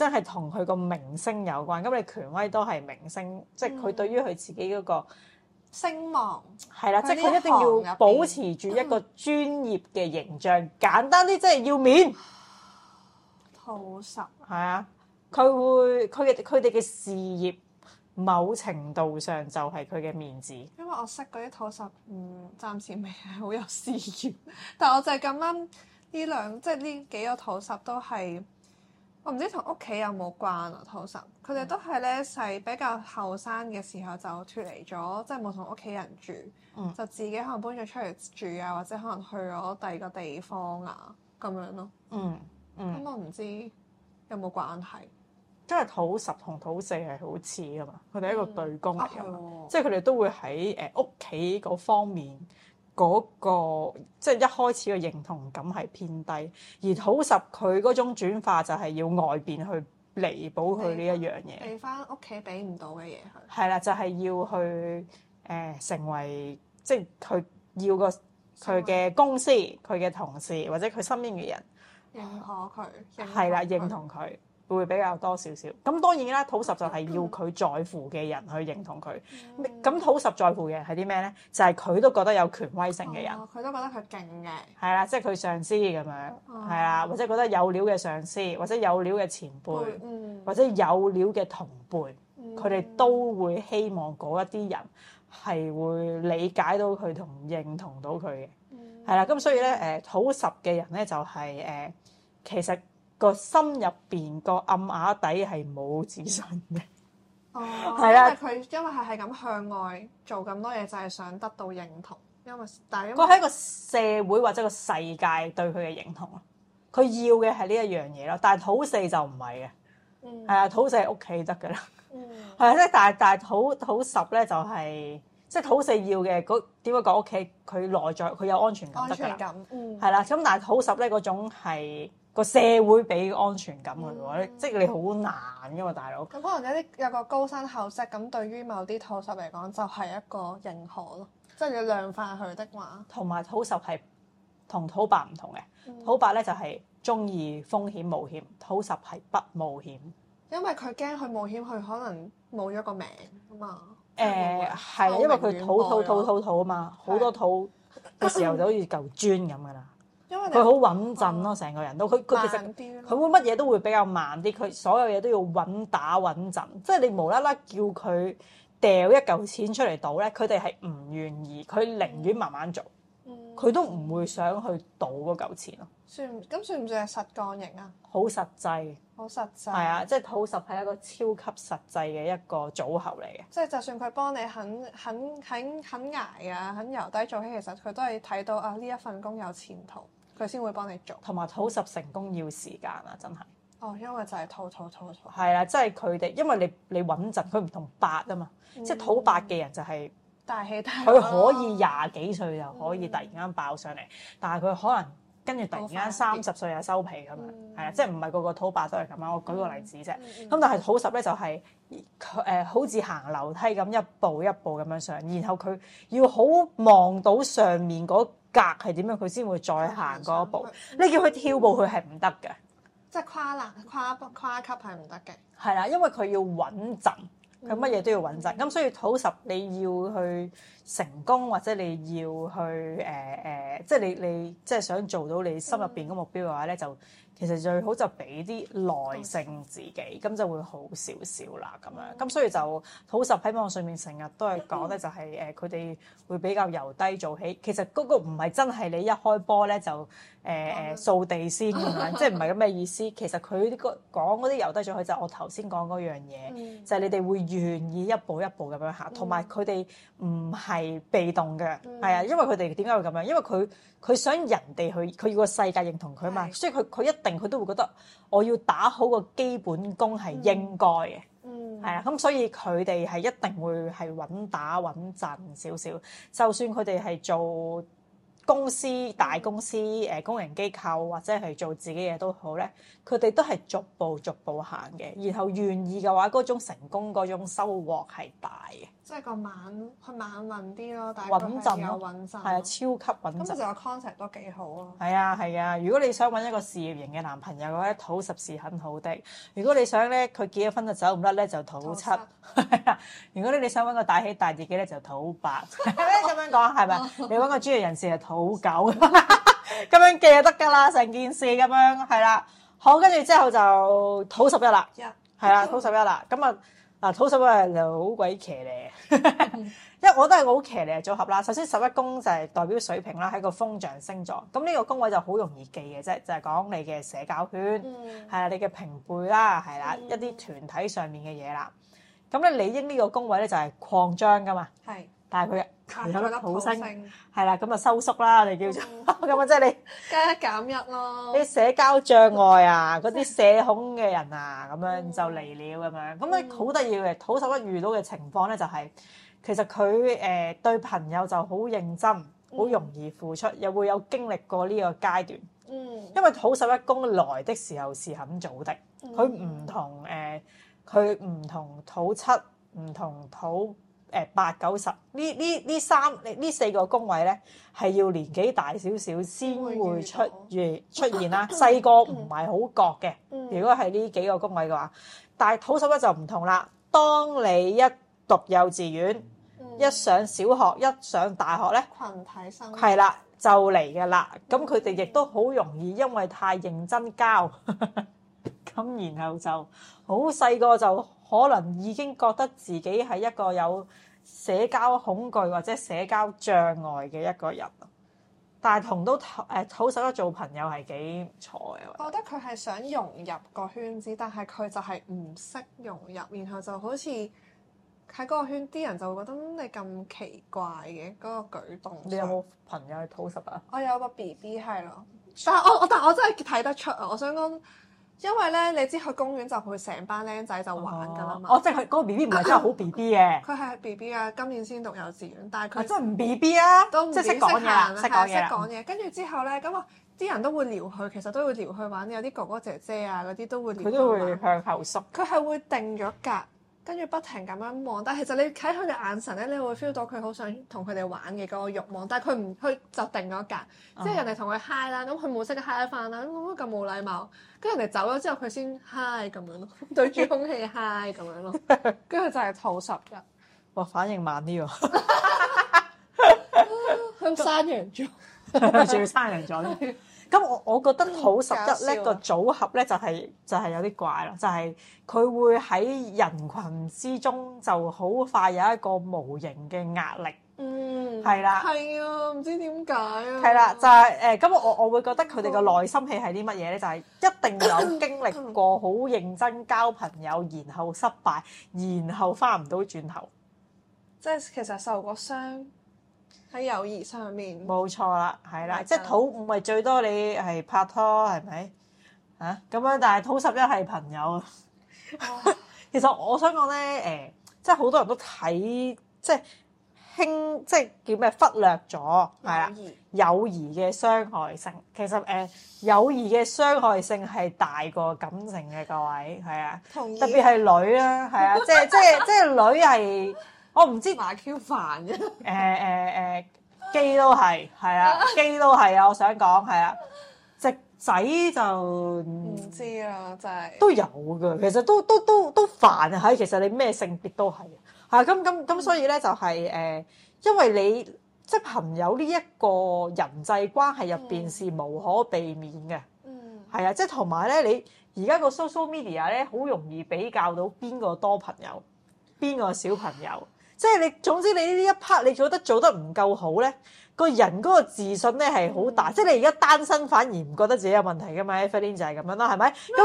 真係同佢個名聲有關。咁你權威都係名聲，即係佢對於佢自己嗰個聲望係啦，即係佢一定要保持住一個專業嘅形象。嗯、簡單啲，即係要面。 土十係啊，佢會佢嘅佢哋嘅事業，某程度上就係佢嘅面子。 因為我識嗰啲土十，嗯，暫時未係好有事業，但係我就係咁啱呢兩，即係呢幾個土十都係，我唔知同屋企有冇關啊。土十佢哋都係咧細比較後生嘅時候就脫離咗，即係冇同屋企人住，嗯、就自己可能搬咗出嚟住啊，或者可能去咗第二個地方啊咁樣咯。 嗯嗯， 咁我唔知有冇關係。 因為土十同土四係好似噶嘛，佢哋係一個對宮嚟噶嘛， 嗯啊、 即係佢哋都會喺誒屋企嗰方面嗰、嗰個，即係一開始嘅認同感係偏低，而土十佢嗰種轉化就係要外邊去彌補佢呢一樣嘢， 俾翻屋企俾唔到嘅嘢佢。 係啦，就係、係、要去誒、呃、成為，即係佢要個佢嘅公司、佢嘅同事或者佢身邊嘅人認可佢， 係啦，認同佢。會比較多少少，咁當然啦，土十就係要佢在乎嘅人去認同佢。咁、嗯、土十在乎嘅人係啲咩咧？就係、是、佢都覺得有權威性嘅人，佢、 哦、都覺得佢勁嘅， 係啦，即係佢上司咁樣，係啊、哦，或者覺得有料嘅上司，或者有料嘅前輩，嗯、或者有料嘅同輩，佢哋、嗯、都會希望嗰一啲人係會理解到佢同認同到佢嘅，係啦、嗯。咁所以咧，誒土十嘅人咧就係、是、誒、呃、其實。個心入邊個暗啞底係冇自信嘅， 哦，係啦，佢因為係係咁向外做咁多嘢，就係想得到認同，因為但係因為佢係一個社會或者個世界對佢嘅認同咯，佢要嘅係呢一樣嘢咯，但係土四就唔係嘅，係啊、嗯，土四係屋企得㗎啦，係啊，即係但係但係土土十咧就係、是、即係土四要嘅嗰點解講屋企佢內在佢有安全感得㗎啦，嗯，係啦，咁但係土十咧嗰種係。個社會俾安全感佢喎，嗯、即係你好難噶嘛，大佬。 咁可能有啲有個高薪厚職，咁對於某啲土十嚟講就係一個認可咯，即係要量化佢的話。同埋土十係同土八唔同嘅，嗯、土八咧就係中意風險冒險，土十係不冒險。 因為佢驚佢冒險，佢可能冇咗個名啊嘛。 誒係啦，因為佢土土土土土啊嘛，好多土嘅時候就好似嚿磚咁噶啦。佢好穩陣咯，成個人都佢佢其實佢會乜嘢都會比較慢啲，佢所有嘢都要穩打穩陣。即係你無啦啦叫佢掉一嚿錢出嚟賭咧，佢哋係唔願意，佢寧願慢慢做，佢、嗯、都唔會想去賭嗰嚿錢咯。 算咁算唔算係實幹型啊？ 好實際， 好實際。係啊，即係土十係一個超級實際嘅一個組合嚟嘅。 即係就算佢幫你肯肯肯肯捱啊，肯由低做起，其實佢都係睇到啊呢一份工有前途。佢先會幫你做， 同埋土十成功要時間啊！真係哦，因為就係土土土土， 係啦，即係佢哋，因為你你穩陣，佢唔同八啊嘛，嗯、即係土八嘅人就係、是、 大起大佢可以廿幾歲就可以突然間爆上嚟，嗯、但係佢可能跟住突然間三十歲就收皮咁樣，係啊、嗯，即係唔係個個土八都係咁啊？我舉個例子啫，咁、嗯嗯、但係土十咧就係、是、誒、呃、好似行樓梯咁一步一步咁樣上，然後佢要好望到上面嗰格係點樣，佢先會再行嗰一步。你叫佢跳步，佢係唔得嘅。 即係跨欄、跨跨級係唔得嘅。 係啦，因為佢要穩陣，佢乜嘢都要穩陣。咁、嗯、所以土十你要去成功，或者你要去誒誒、呃呃，即係你你即係想做到你心入邊嗰目標嘅話咧，嗯、就其實最好就俾啲耐性自己，咁就會好少少啦咁樣。咁、嗯、所以就土十喺網上面成日都係講咧，就係誒佢哋會比較由低做起。其實嗰個唔係真係你一開波咧就誒誒、呃、掃地先咁樣，即係唔係咁嘅意思。其實佢呢個講嗰啲由低做起就係我頭先講嗰樣嘢，嗯、就係你哋會願意一步一步咁樣行，同埋佢哋唔係被動嘅，係啊、嗯，因為佢哋點解會咁樣？因為佢佢想人哋去，佢要個世界認同佢嘛，是所以佢佢一定佢都會覺得我要打好個基本功係應該嘅，係啊、嗯，咁所以佢哋係一定會係穩打穩陣少少，就算佢哋係做公司大公司誒公營機構或者係做自己嘢都好咧，佢哋都係逐步逐步行嘅，然後願意嘅話，嗰種成功嗰種收穫係大嘅。 即係個晚佢晚運啲咯，但係穩陣有咯， 穩陣， 係啊，超級穩陣。 咁其實個 concept 都幾好啊。 係啊係啊，如果你想揾一個事業型嘅男朋友嘅話，土十是很好的。如果你想咧佢結咗婚就走唔甩咧，就土七。係啊，如果你你想揾個大喜大利嘅咧，就土八。咁樣講係咪？你揾個專業人士係土九，咁樣記就得㗎啦，成件事咁樣係啦。好，跟住之後就土十一啦，係啦，土十一啦。咁啊嗱，土十一就好鬼騎呢，因為我都係個好騎呢嘅組合啦。首先十一宮就係代表水瓶啦，係個風象星座。咁呢個宮位就好容易記嘅啫，就係講你嘅社交圈，係啦，你嘅平輩啦，係啦，一啲團體上面嘅嘢啦。咁咧理應呢個宮位咧就係擴張㗎嘛， 係， 但係佢佢有粒土星， 係啦，咁啊收縮啦，你叫做咁啊，即係你加一減一咯。 啲社交障礙啊，嗰啲社恐嘅人啊，咁樣就嚟了咁樣。咁咧好得意嘅，土十一遇到嘅情況咧就係、是，其實佢誒、呃、對朋友就好認真，好容易付出，又會有經歷過呢個階段。 嗯， 因為土十一宮來的時候是很早的，佢唔同誒，佢唔同土七，唔同土。誒八九十呢呢呢三呢四個宮位咧，係要年紀大少少先會出現出現啦。細個唔係好覺嘅，如果係呢幾個宮位嘅話，但係土十一就唔同啦。當你一讀幼稚園，嗯、一上小學，一上大學咧， 群體生活係啦就嚟嘅啦。咁佢哋亦都好容易因為太認真交，咁然後就好細個就可能已經覺得自己係一個有社交恐懼或者社交障礙嘅一個人，但係同到誒土十一做朋友係幾唔錯嘅。 我覺得佢係想融入個圈子，但係佢就係唔識融入，然後就好似喺嗰個圈啲人就會覺得你咁奇怪嘅嗰、嗰個舉動。 你有冇朋友係土十啊？ 我有個 B B 係咯，但係我我但係我真係睇得出啊！我想講。因為咧，你知去公園就會成班僆仔就玩㗎啦嘛。 哦，即係佢嗰個 B B 唔係真係好 B B 嘅。 佢係 B B 啊，今年先讀幼稚園，但係佢真係唔 B B 啊， 都唔即係識講嘢啦，識講嘢啦。 識講嘢，跟住之後咧，咁啊啲人都會撩佢，其實都會撩佢玩。有啲哥哥姐姐啊嗰啲都會撩佢。 佢都會向後縮。 佢係會定咗格，跟住不停咁樣望。但係其實你睇佢嘅眼神咧，你會 feel 到佢好想同佢哋玩嘅嗰個慾望。但係佢唔，佢就定咗格，即係人哋同佢 high 啦，咁佢冇識得 high 翻啦，咁咁冇禮貌。跟住人哋走咗之後，佢先 high 咁樣咯，對住空氣 high 咁樣咯。跟住就係土十一。 哇，反應慢啲喎。 佢山羊座， 仲要山羊座咧。咁我我覺得土十一咧個組合咧就係、是、就係、是、有啲怪啦，就係、是、佢會喺人群之中就好快有一個無形嘅壓力。嗯，係啦， 係啊，唔知點解啊， 係啦，就係誒咁我我會覺得佢哋個內心戲係啲乜嘢咧？就係、是、一定有經歷過好認真交朋友，然後失敗，然後翻唔到轉頭， 即係其實受過傷喺友誼上面。 冇錯啦，係啦，即係土五咪最多你係拍拖係咪啊咁樣？但係土十一係朋友啊。其實我想講咧誒，即係好多人都睇即係。輕即係叫咩？忽略咗係啦，友誼嘅傷害性其實誒、呃、友誼嘅傷害性係大過感情嘅，各位係啊，特別係女啦，係啊，即係即係即係女係我唔知麻 Q 煩嘅誒誒誒基都係係啊，基都係啊，我想講係啊，直仔就唔知啊，真係都有㗎，其實都都都都煩啊，係其實你咩性別都係。係咁咁咁，所以咧就係、是、誒、呃，因為你即係朋友呢一個人際關係入邊是無可避免嘅，嗯，係啊，即係同埋咧，你而家個 social media 咧好容易比較到邊個多朋友，邊個小朋友，即係你總之你呢一 part 你做得做得唔夠好咧，個人嗰個自信咧係好大，嗯、即係你而家單身反而唔覺得自己有問題㗎嘛 Evelyn 就係咁樣啦，係咪？咁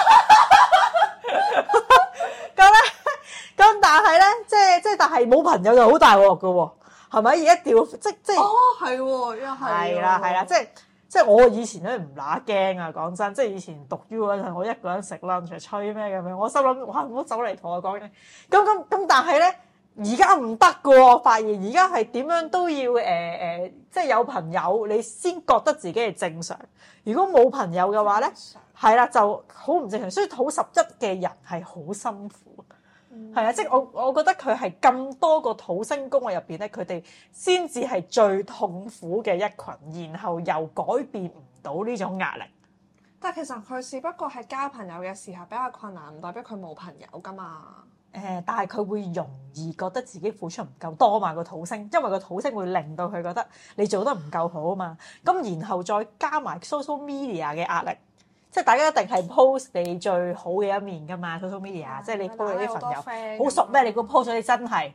咁咧。咁但係咧，即係即係，但係冇朋友就好大鑊噶喎，係咪？而家調即即哦，係喎，又係係啦係啦，即係即係我以前咧唔乸驚啊，講真，即係以前讀 U 嗰陣，我一個人食 lunch 吹咩咁樣，我心諗哇唔好走嚟同我講嘅，咁咁咁，但係咧而家唔得㗎喎，我發現而家係點樣都要誒誒、呃呃，即係有朋友你先覺得自己係正常。如果冇朋友嘅話咧，係啦就好唔正常。所以土十一嘅人係好辛苦，係啊、嗯，即係我我覺得佢係咁多個土星宮位入邊咧，佢哋先至係最痛苦嘅一群，然後又改變唔到呢種壓力。 但係其實佢只不過係交朋友嘅時候比較困難，唔代表佢冇朋友㗎嘛。 誒、呃，但係佢會容易覺得自己付出唔夠多嘛，個土星，因為個土星會令到佢覺得你做得唔夠好啊嘛。咁然後再加埋 social media 嘅壓力，即係大家一定係 post 你最好嘅一面噶嘛。social media、嗯、即係你 post 你啲朋友好熟咩？你個 post 咗你真係，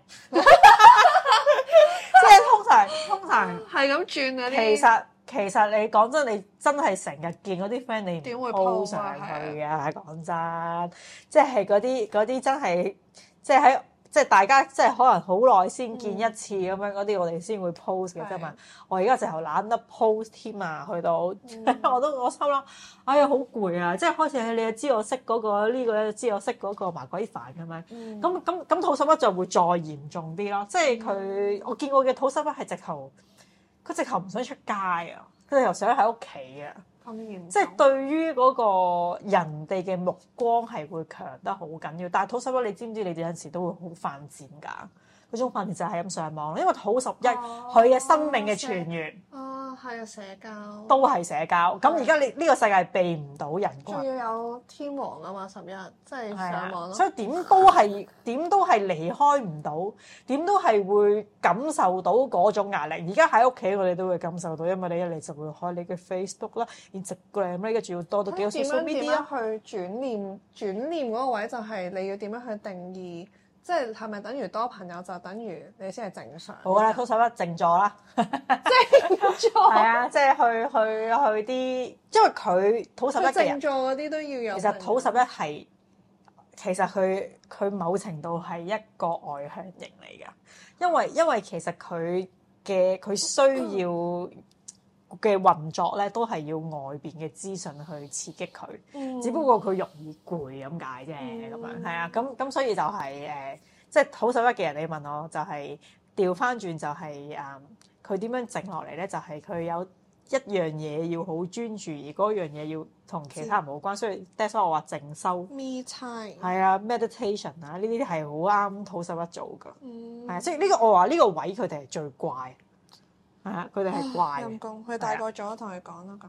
即係通常通常係咁轉嗰啲。 其實其實你講真，你真係成日見嗰啲 friend，你點會 po 上去嘅？講真，即係嗰啲嗰啲真係，即係喺即係大家即係可能好耐先見一次咁樣嗰啲，我哋先會 post 嘅啫嘛。我而家直頭懶得 post 添啊，去到、嗯、我都我心諗，哎呀好攰啊！即係開始你又知我識嗰、嗰個呢、呢個咧，知我識嗰個麻鬼煩咁樣。咁咁咁土十一就會再嚴重啲咯。即係佢、嗯、我見過嘅土十一係直頭。佢直頭唔想出街啊！佢哋又想喺屋企啊！ 咁嚴， 即係對於嗰個人哋嘅目光係會強得好緊要。但係土十一，你知唔知？你哋有陣時都會好犯賤㗎。嗰種犯賤就係咁上網，因為土十一佢嘅生命嘅泉源。 啊，係啊，社交都係社交。咁而家你呢個世界避唔到人群。 仲要有天王啊嘛，十一即係上網咯。 所以點都係點都係離開唔到，點都係會感受到嗰種壓力。而家喺屋企，我哋都會感受到，因為你一嚟就會開你嘅 Facebook 啦、Instagram 咧，跟住要多到幾個 social media。 點樣去轉念？轉念嗰個位就係你要點樣去定義？即係係咪等於多朋友就等於你先係正常？ 好啦，土十一靜坐啦， 靜坐係啊，即係去去去啲，因為佢土十一嘅人靜坐嗰啲都要有。 其實土十一係其實佢佢某程度係一個外向型嚟㗎，因為因為其實佢嘅佢需要嘅運作咧，都係要外邊嘅資訊去刺激佢，嗯、只不過佢容易攰咁解啫，咁、嗯、樣係啊，咁咁所以就係、是、誒、呃，即係土十一嘅人，你問我就係調翻轉就係、是、誒，佢點樣靜落嚟咧？就係、是、佢有一樣嘢要好專注，而嗰樣嘢要同其他人冇關，所以 that's why 我話靜修 me time 係啊 meditation 啊，呢啲係好啱土十一做㗎，係、嗯、啊，即係呢個我話呢個位佢哋係最怪。係啊，佢哋係怪嘅。陰公， 佢大個咗，同佢講啦咁。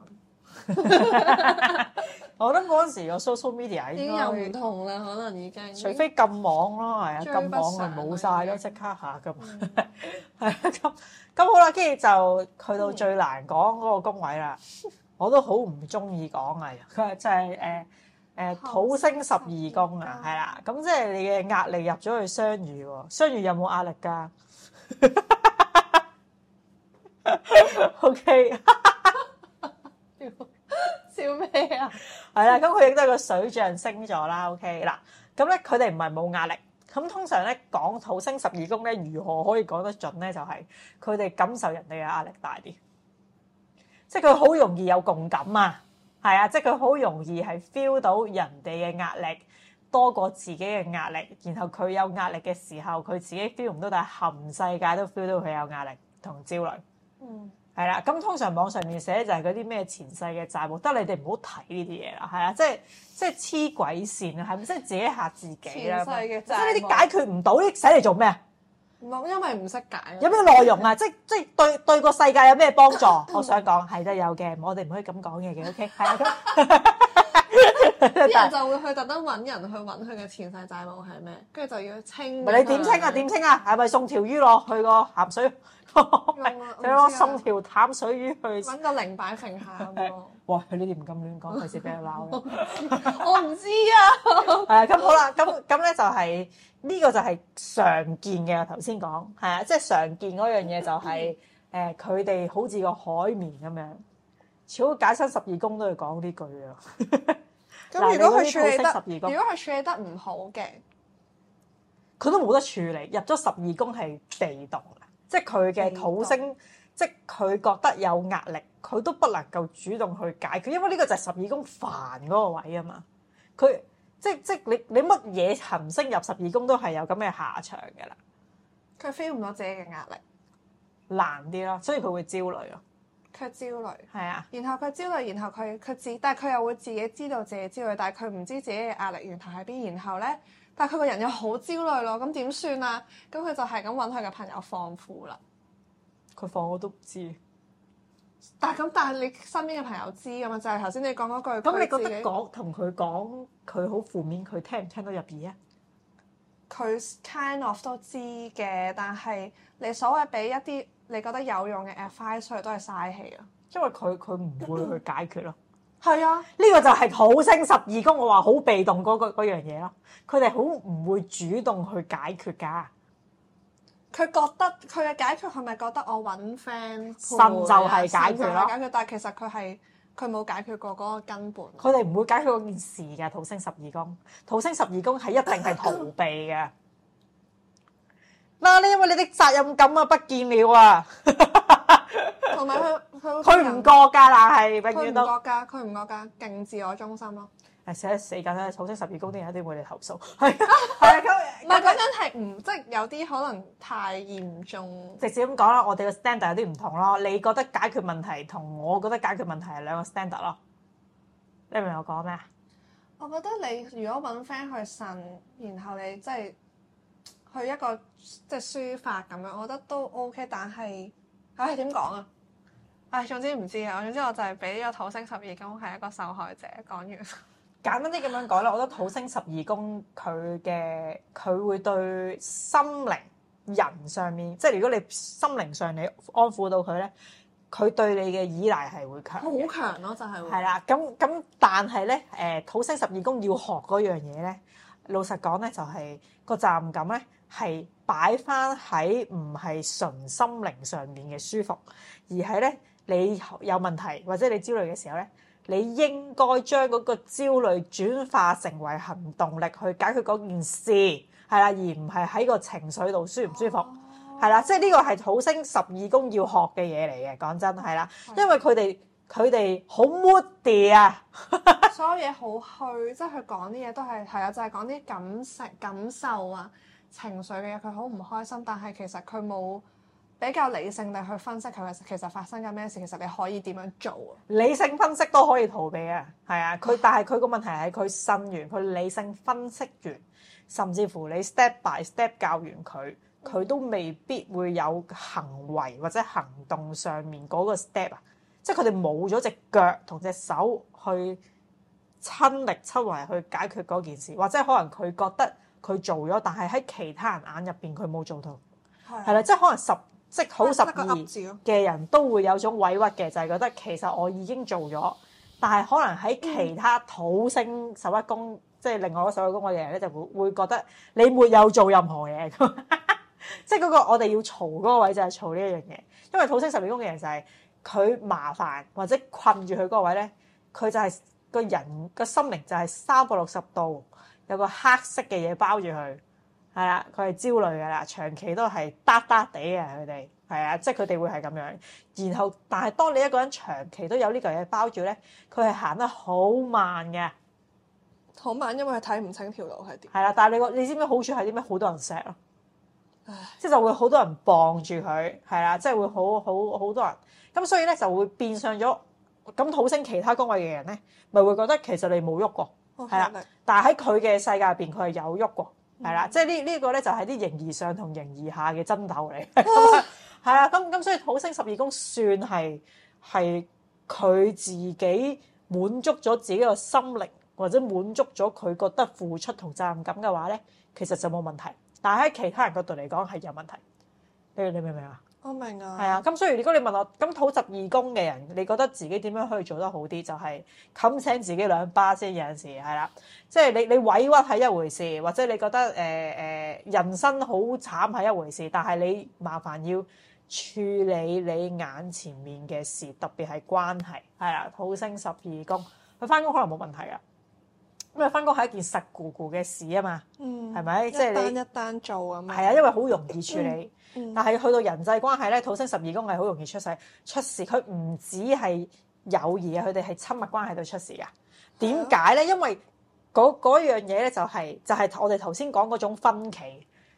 我覺得嗰陣時個 social media 已經有唔同啦，可能已經。 除非禁網咯，係啊，禁網咪冇晒咯，即刻下咁。係啊，咁咁好啦，跟住就去到最難講嗰個宮位啦。我都好唔中意講啊，佢就係誒誒土星十二宮啊，係啦。咁即係你嘅壓力入咗去雙魚喎，雙魚有冇壓力㗎？O K， 笑咩啊？ 係啦，咁佢亦都係個水象星座啦。O K， 嗱，咁咧佢哋唔係冇壓力。咁通常咧講土星十二宮咧，如何可以講得準咧？就係佢哋感受人哋嘅壓力大啲，即係佢好容易有共感啊。係啊，即係佢好容易係 feel 到人哋嘅壓力多過自己嘅壓力，然後佢有壓力嘅時候，佢自己 feel 唔到，但係冚世界都 feel 到佢有壓力同焦慮。嗯，係啦，咁通常網上面寫就係嗰啲咩前世嘅債務，得你哋唔好睇呢啲嘢啦，係啊，即係即係黐鬼線啊，係咪？即係自己嚇自己啦， 前世嘅債務， 即係呢啲解決唔到，呢啲寫嚟做咩？ 唔，因為唔識解。 有咩內容啊？即即係對對個世界有咩幫助？我想講係都有嘅，我哋唔可以咁講嘢嘅。O K， 係啊。 啲人就會去特登揾人去揾佢嘅前世債務係咩，跟住就要清。唔係你點清啊？點清啊？係咪送條魚落去個鹹水？你攞送條淡水魚去揾個零擺揈下咁咯。 哇！佢呢啲唔咁亂講，費事俾人鬧。 我唔知啊。 係啊，咁好啦，咁咁咧就係呢個就係常見嘅。我頭先講係啊，即係常見嗰樣嘢就係誒佢哋好似個海綿咁樣，超解親十二宮都要講呢句啊。 咁如果佢處理得，如果佢處理得唔好嘅， 佢都冇得處理。入咗十二宮係被動嘅，即係佢嘅土星，即係佢覺得有壓力，佢都不能夠主動去解決，因為呢個就係十二宮煩嗰個位啊嘛。佢即即你你乜嘢行星入十二宮都係有咁嘅下場嘅啦。 佢 feel 唔到自己嘅壓力， 難啲咯，所以佢會焦慮咯。 佢焦慮， 係啊， 然後佢焦慮，然後佢佢自，但係佢又會自己知道自己焦慮，但係佢唔知自己嘅壓力源頭喺邊，然後咧，但係佢個人又好焦慮咯，咁點算啊？咁佢就係咁揾佢嘅朋友放負啦。 佢放我都唔知。 但係咁，但係你身邊嘅朋友知㗎嘛？就係頭先你講嗰句。 咁你覺自己得講同佢講佢好負面，佢聽唔聽得入耳啊？ 佢 kind of 都知嘅，但係你所謂俾一啲你覺得有用嘅 advice 佢都係嘥氣啊。 因為佢佢唔會去解決咯。 係啊， 呢個就係土星十二宮，我話好被動嗰、嗰個嗰樣嘢咯。佢哋好唔會主動去解決㗎。 佢覺得佢嘅解決係咪覺得我揾 friend 神就係解決咯？ 解決，但係其實佢係佢冇解決過嗰個根本。 佢哋唔會解決嗰件事嘅。土星十二宮，土星十二宮係一定係逃避嘅。嗱，你因為你的責任感啊不見了啊， 同埋佢佢佢唔覺㗎，但係永佢唔覺遠都㗎，佢唔覺㗎，勁自我中心咯。 誒死死緊啦！土星十二宮啲人一定會嚟投訴，係係啊，咁唔係嗰陣係唔即係有啲可能太嚴重。 直接咁講啦，我哋嘅 standard 有啲唔同咯。你覺得解決問題同我覺得解決問題係兩個 standard 咯。你明唔明我講咩啊？ 我覺得你如果揾 friend 去呻，然後你即係去一個即係抒發咁樣，我覺得都 OK。但係唉點講啊？唉，總之唔知啊。總之我就係俾呢個土星十二宮係一個受害者。講完。 簡單啲咁樣講啦，我覺得土星十二宮佢嘅佢會對心靈人上面，即係如果你心靈上你安撫到佢咧，佢對你嘅依賴係會強， 好強咯，就係係啦。咁咁但係咧，誒土星十二宮要學嗰樣嘢咧，老實講咧就係、是、個責任感咧係擺翻喺唔係純心靈上面嘅舒服，而係咧你有問題或者你焦慮嘅時候咧。你應該將嗰個焦慮轉化成為行動力去解決嗰件事，係啦，而唔係喺個情緒度舒唔舒服，係啦，即係呢個係土星十二宮要學嘅嘢嚟嘅。講真係啦，因為佢哋佢哋好 moody 啊， 所有嘢好虛，即係佢講啲嘢都係係啊，就係講啲感情感受啊、情緒嘅嘢，佢好唔開心，但係其實佢冇比較理性地去分析佢其實發生緊咩事，其實你可以點樣做啊？ 理性分析都可以逃避啊，係啊，佢但係佢個問題係佢呻完，佢理性分析完，甚至乎你 step by step 教完佢，佢都未必會有行為或者行動上面嗰個 step 啊，即係佢哋冇咗隻腳同隻手去親力親為去解決嗰件事，或者可能佢覺得佢做咗，但係喺其他人眼入邊佢冇做到，係啦，即係可能十。即好十二嘅人都會有種委屈嘅，就係、是、覺得其實我已經做咗，但係可能喺其他土星十一宮，嗯、即係另外嗰十一宮嘅人咧，就會會覺得你沒有做任何嘢，即係嗰個我哋要嘈嗰個位就係嘈呢一樣嘢，因為土星十二宮嘅人就係、是、佢麻煩或者困住佢嗰個位咧，佢就係、是、個人個心靈就係三百六十度有個黑色嘅嘢包住佢。係啦，佢係焦慮㗎啦，長期都係得得地嘅佢哋，係啊，即係佢哋會係咁樣。然後，但係當你一個人長期都有呢嚿嘢包住咧，佢係行得好慢嘅， 好慢，因為佢睇唔清條路係點。 係啦，但係你個你知唔知好處係啲咩？好多人錫咯，即係就會好多人傍住佢，係啦，即係會好好好多人。咁所以咧就會變相咗咁土星其他宮位嘅人咧，咪會覺得其實你冇喐過，係啦、哦。但係喺佢嘅世界入邊，佢係有喐過。係啦，即係呢呢個咧就係啲形而上同形而下嘅爭鬥嚟，係啦。咁咁所以土星十二宮算係係佢自己滿足咗自己個心靈，或者滿足咗佢覺得付出同責任感嘅話咧，其實就冇問題。但係喺其他人角度嚟講係有問題。你你明唔明啊？ 我明啊。 係啊，咁所以如果你問我，咁土十二宮嘅人，你覺得自己點樣可以做得好啲？就係、是、冚醒自己兩巴先。有陣時係啦，即係你你委屈係一回事，或者你覺得誒誒、呃、人生好慘係一回事，但係你麻煩要處理你眼前面嘅事，特別係關係係啦。土星十二宮，佢翻工可能冇問題啊，因為翻工係一件實咕咕嘅事啊嘛，嗯，係咪？即係你一單一單做啊嘛， 係啊，因為好容易處理。嗯嗯、 但係去到人際關係咧，土星十二宮係好容易出世出事。佢唔止係友誼啊，佢哋係親密關係度出事噶。點解咧？因為嗰嗰樣嘢咧就係、是、就係、是、我哋頭先講嗰種分歧，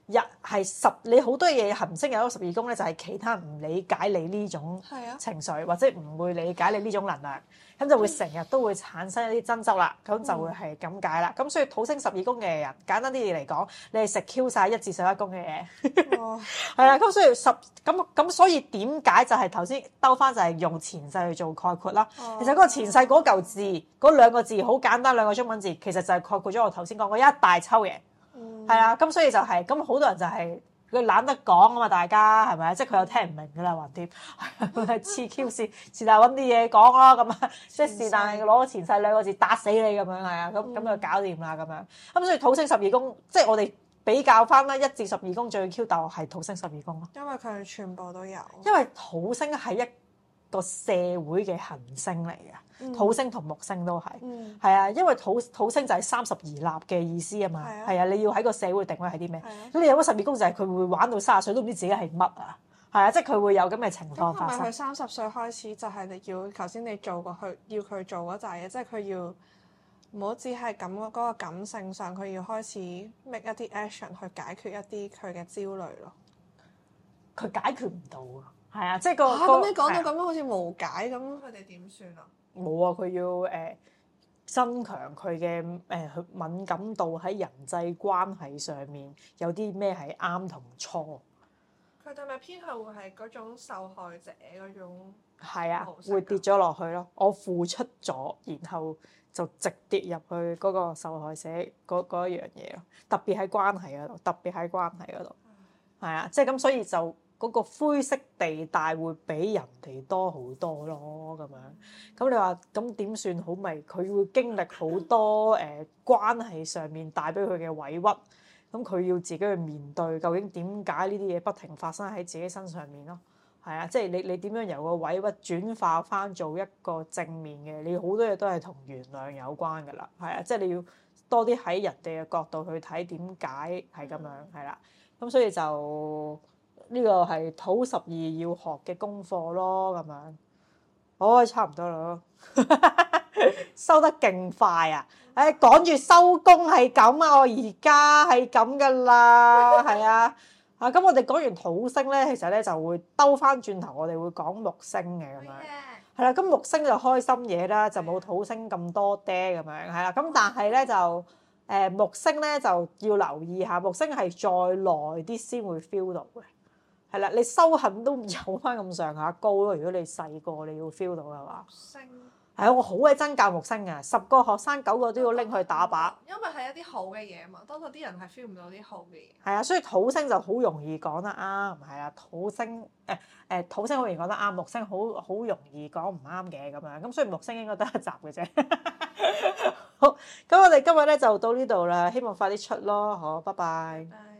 日係十，你好多嘢行星有咗十二宮咧，就係其他人唔理解你呢種情緒，或者唔會理解你呢種能量，咁就會成日都會產生一啲爭執啦。咁就會係咁解啦。咁所以土星十二宮嘅人，簡單啲嘢嚟講，你係食 Q 晒一至十一宮嘅嘢，係啦。咁所以十咁咁，所以點解就係頭先兜翻就係用前世去做概括啦。其實嗰個前世嗰嚿字嗰兩個字好簡單，兩個中文字，其實就係概括咗我頭先講嗰一大抽嘢。係啊，咁所以就係咁，好多人就係佢懶得講啊嘛，大家係咪？即係佢又聽唔明噶啦，橫掂係黐 Q 線，是但揾啲嘢講咯，咁啊，即係是但攞個前世兩個字打死你咁樣，係啊，咁咁就搞掂啦咁樣。咁所以土星十二宮，即係我哋比較翻啦，一至十二宮最 Q 鬥係土星十二宮咯。 因為佢全部都有。因為土星係一個社會嘅行星嚟嘅。土星同木星都係，係、嗯、啊，因為土土星就係三十而立嘅意思啊嘛，係啊，啊，你要喺個社會定位係啲咩？咁、啊、你有咗十二宮就係佢會玩到三十歲都唔知自己係乜啊，係啊，即係佢會有咁嘅情況發生。咁係咪佢三十歲開始就係你要頭先你做過去要佢做嗰扎嘢，即係佢要唔好只係咁嗰個感性上，佢要開始 make 一啲 action 去解決一啲佢嘅焦慮咯。 佢解決唔到啊，係啊，即係個咁、啊、你講到咁樣、啊、好似無解咁，佢哋點算啊？ 冇啊！佢要誒、呃、增強佢嘅誒敏感度喺人際關係上面，有啲咩係啱同錯。 佢哋咪偏向會係嗰種受害者嗰種？ 係啊，會跌咗落去咯。我付出咗，然後就直跌入去嗰個受害者嗰嗰一樣嘢咯。特別喺關係嗰度，特別喺關係嗰度，係啊，即係咁，所以就。嗰個灰色地帶會比人哋多好多咯，咁樣。咁你話咁點算好？咪佢會經歷好多誒、呃、關係上面帶俾佢嘅委屈，咁佢要自己去面對，究竟點解呢啲嘢不停發生喺自己身上面咯？係啊，即係你你點樣由個委屈轉化翻做一個正面嘅？你好多嘢都係同原諒有關噶啦，係啊，即係你要多啲喺人哋嘅角度去睇點解係咁樣，係啦。咁所以就。呢個係土十二要學嘅功課咯，咁樣，哦，差唔多啦，收得勁快啊！誒，趕住收工係咁啊，我而家係咁噶啦，係啊，啊咁我哋講完土星咧，其實咧就會兜翻轉頭，我哋會講木星嘅咁樣，係啦，咁木星就開心嘢啦，就冇土星咁多爹咁樣，係啦，咁但係咧就誒木星咧就要留意下，木星係再耐啲先會 feel 到嘅。係啦，你修行都有翻咁上下高咯。如果你細個你要 feel 到嘅話，木星係啊，我好鬼憎教木星啊！十個學生九個都要拎去打靶， 因為係一啲好嘅嘢嘛。多數啲人係 feel 唔到啲好嘅嘢。 係啊，所以土星就好容易講得啱，係啊，土星誒誒、欸欸、土星好容易講得啱，木星好好容易講唔啱嘅咁樣。咁所以木星應該得一集嘅啫。好，咁我哋今日咧就到呢度啦，希望快啲出咯，好，拜拜。拜拜。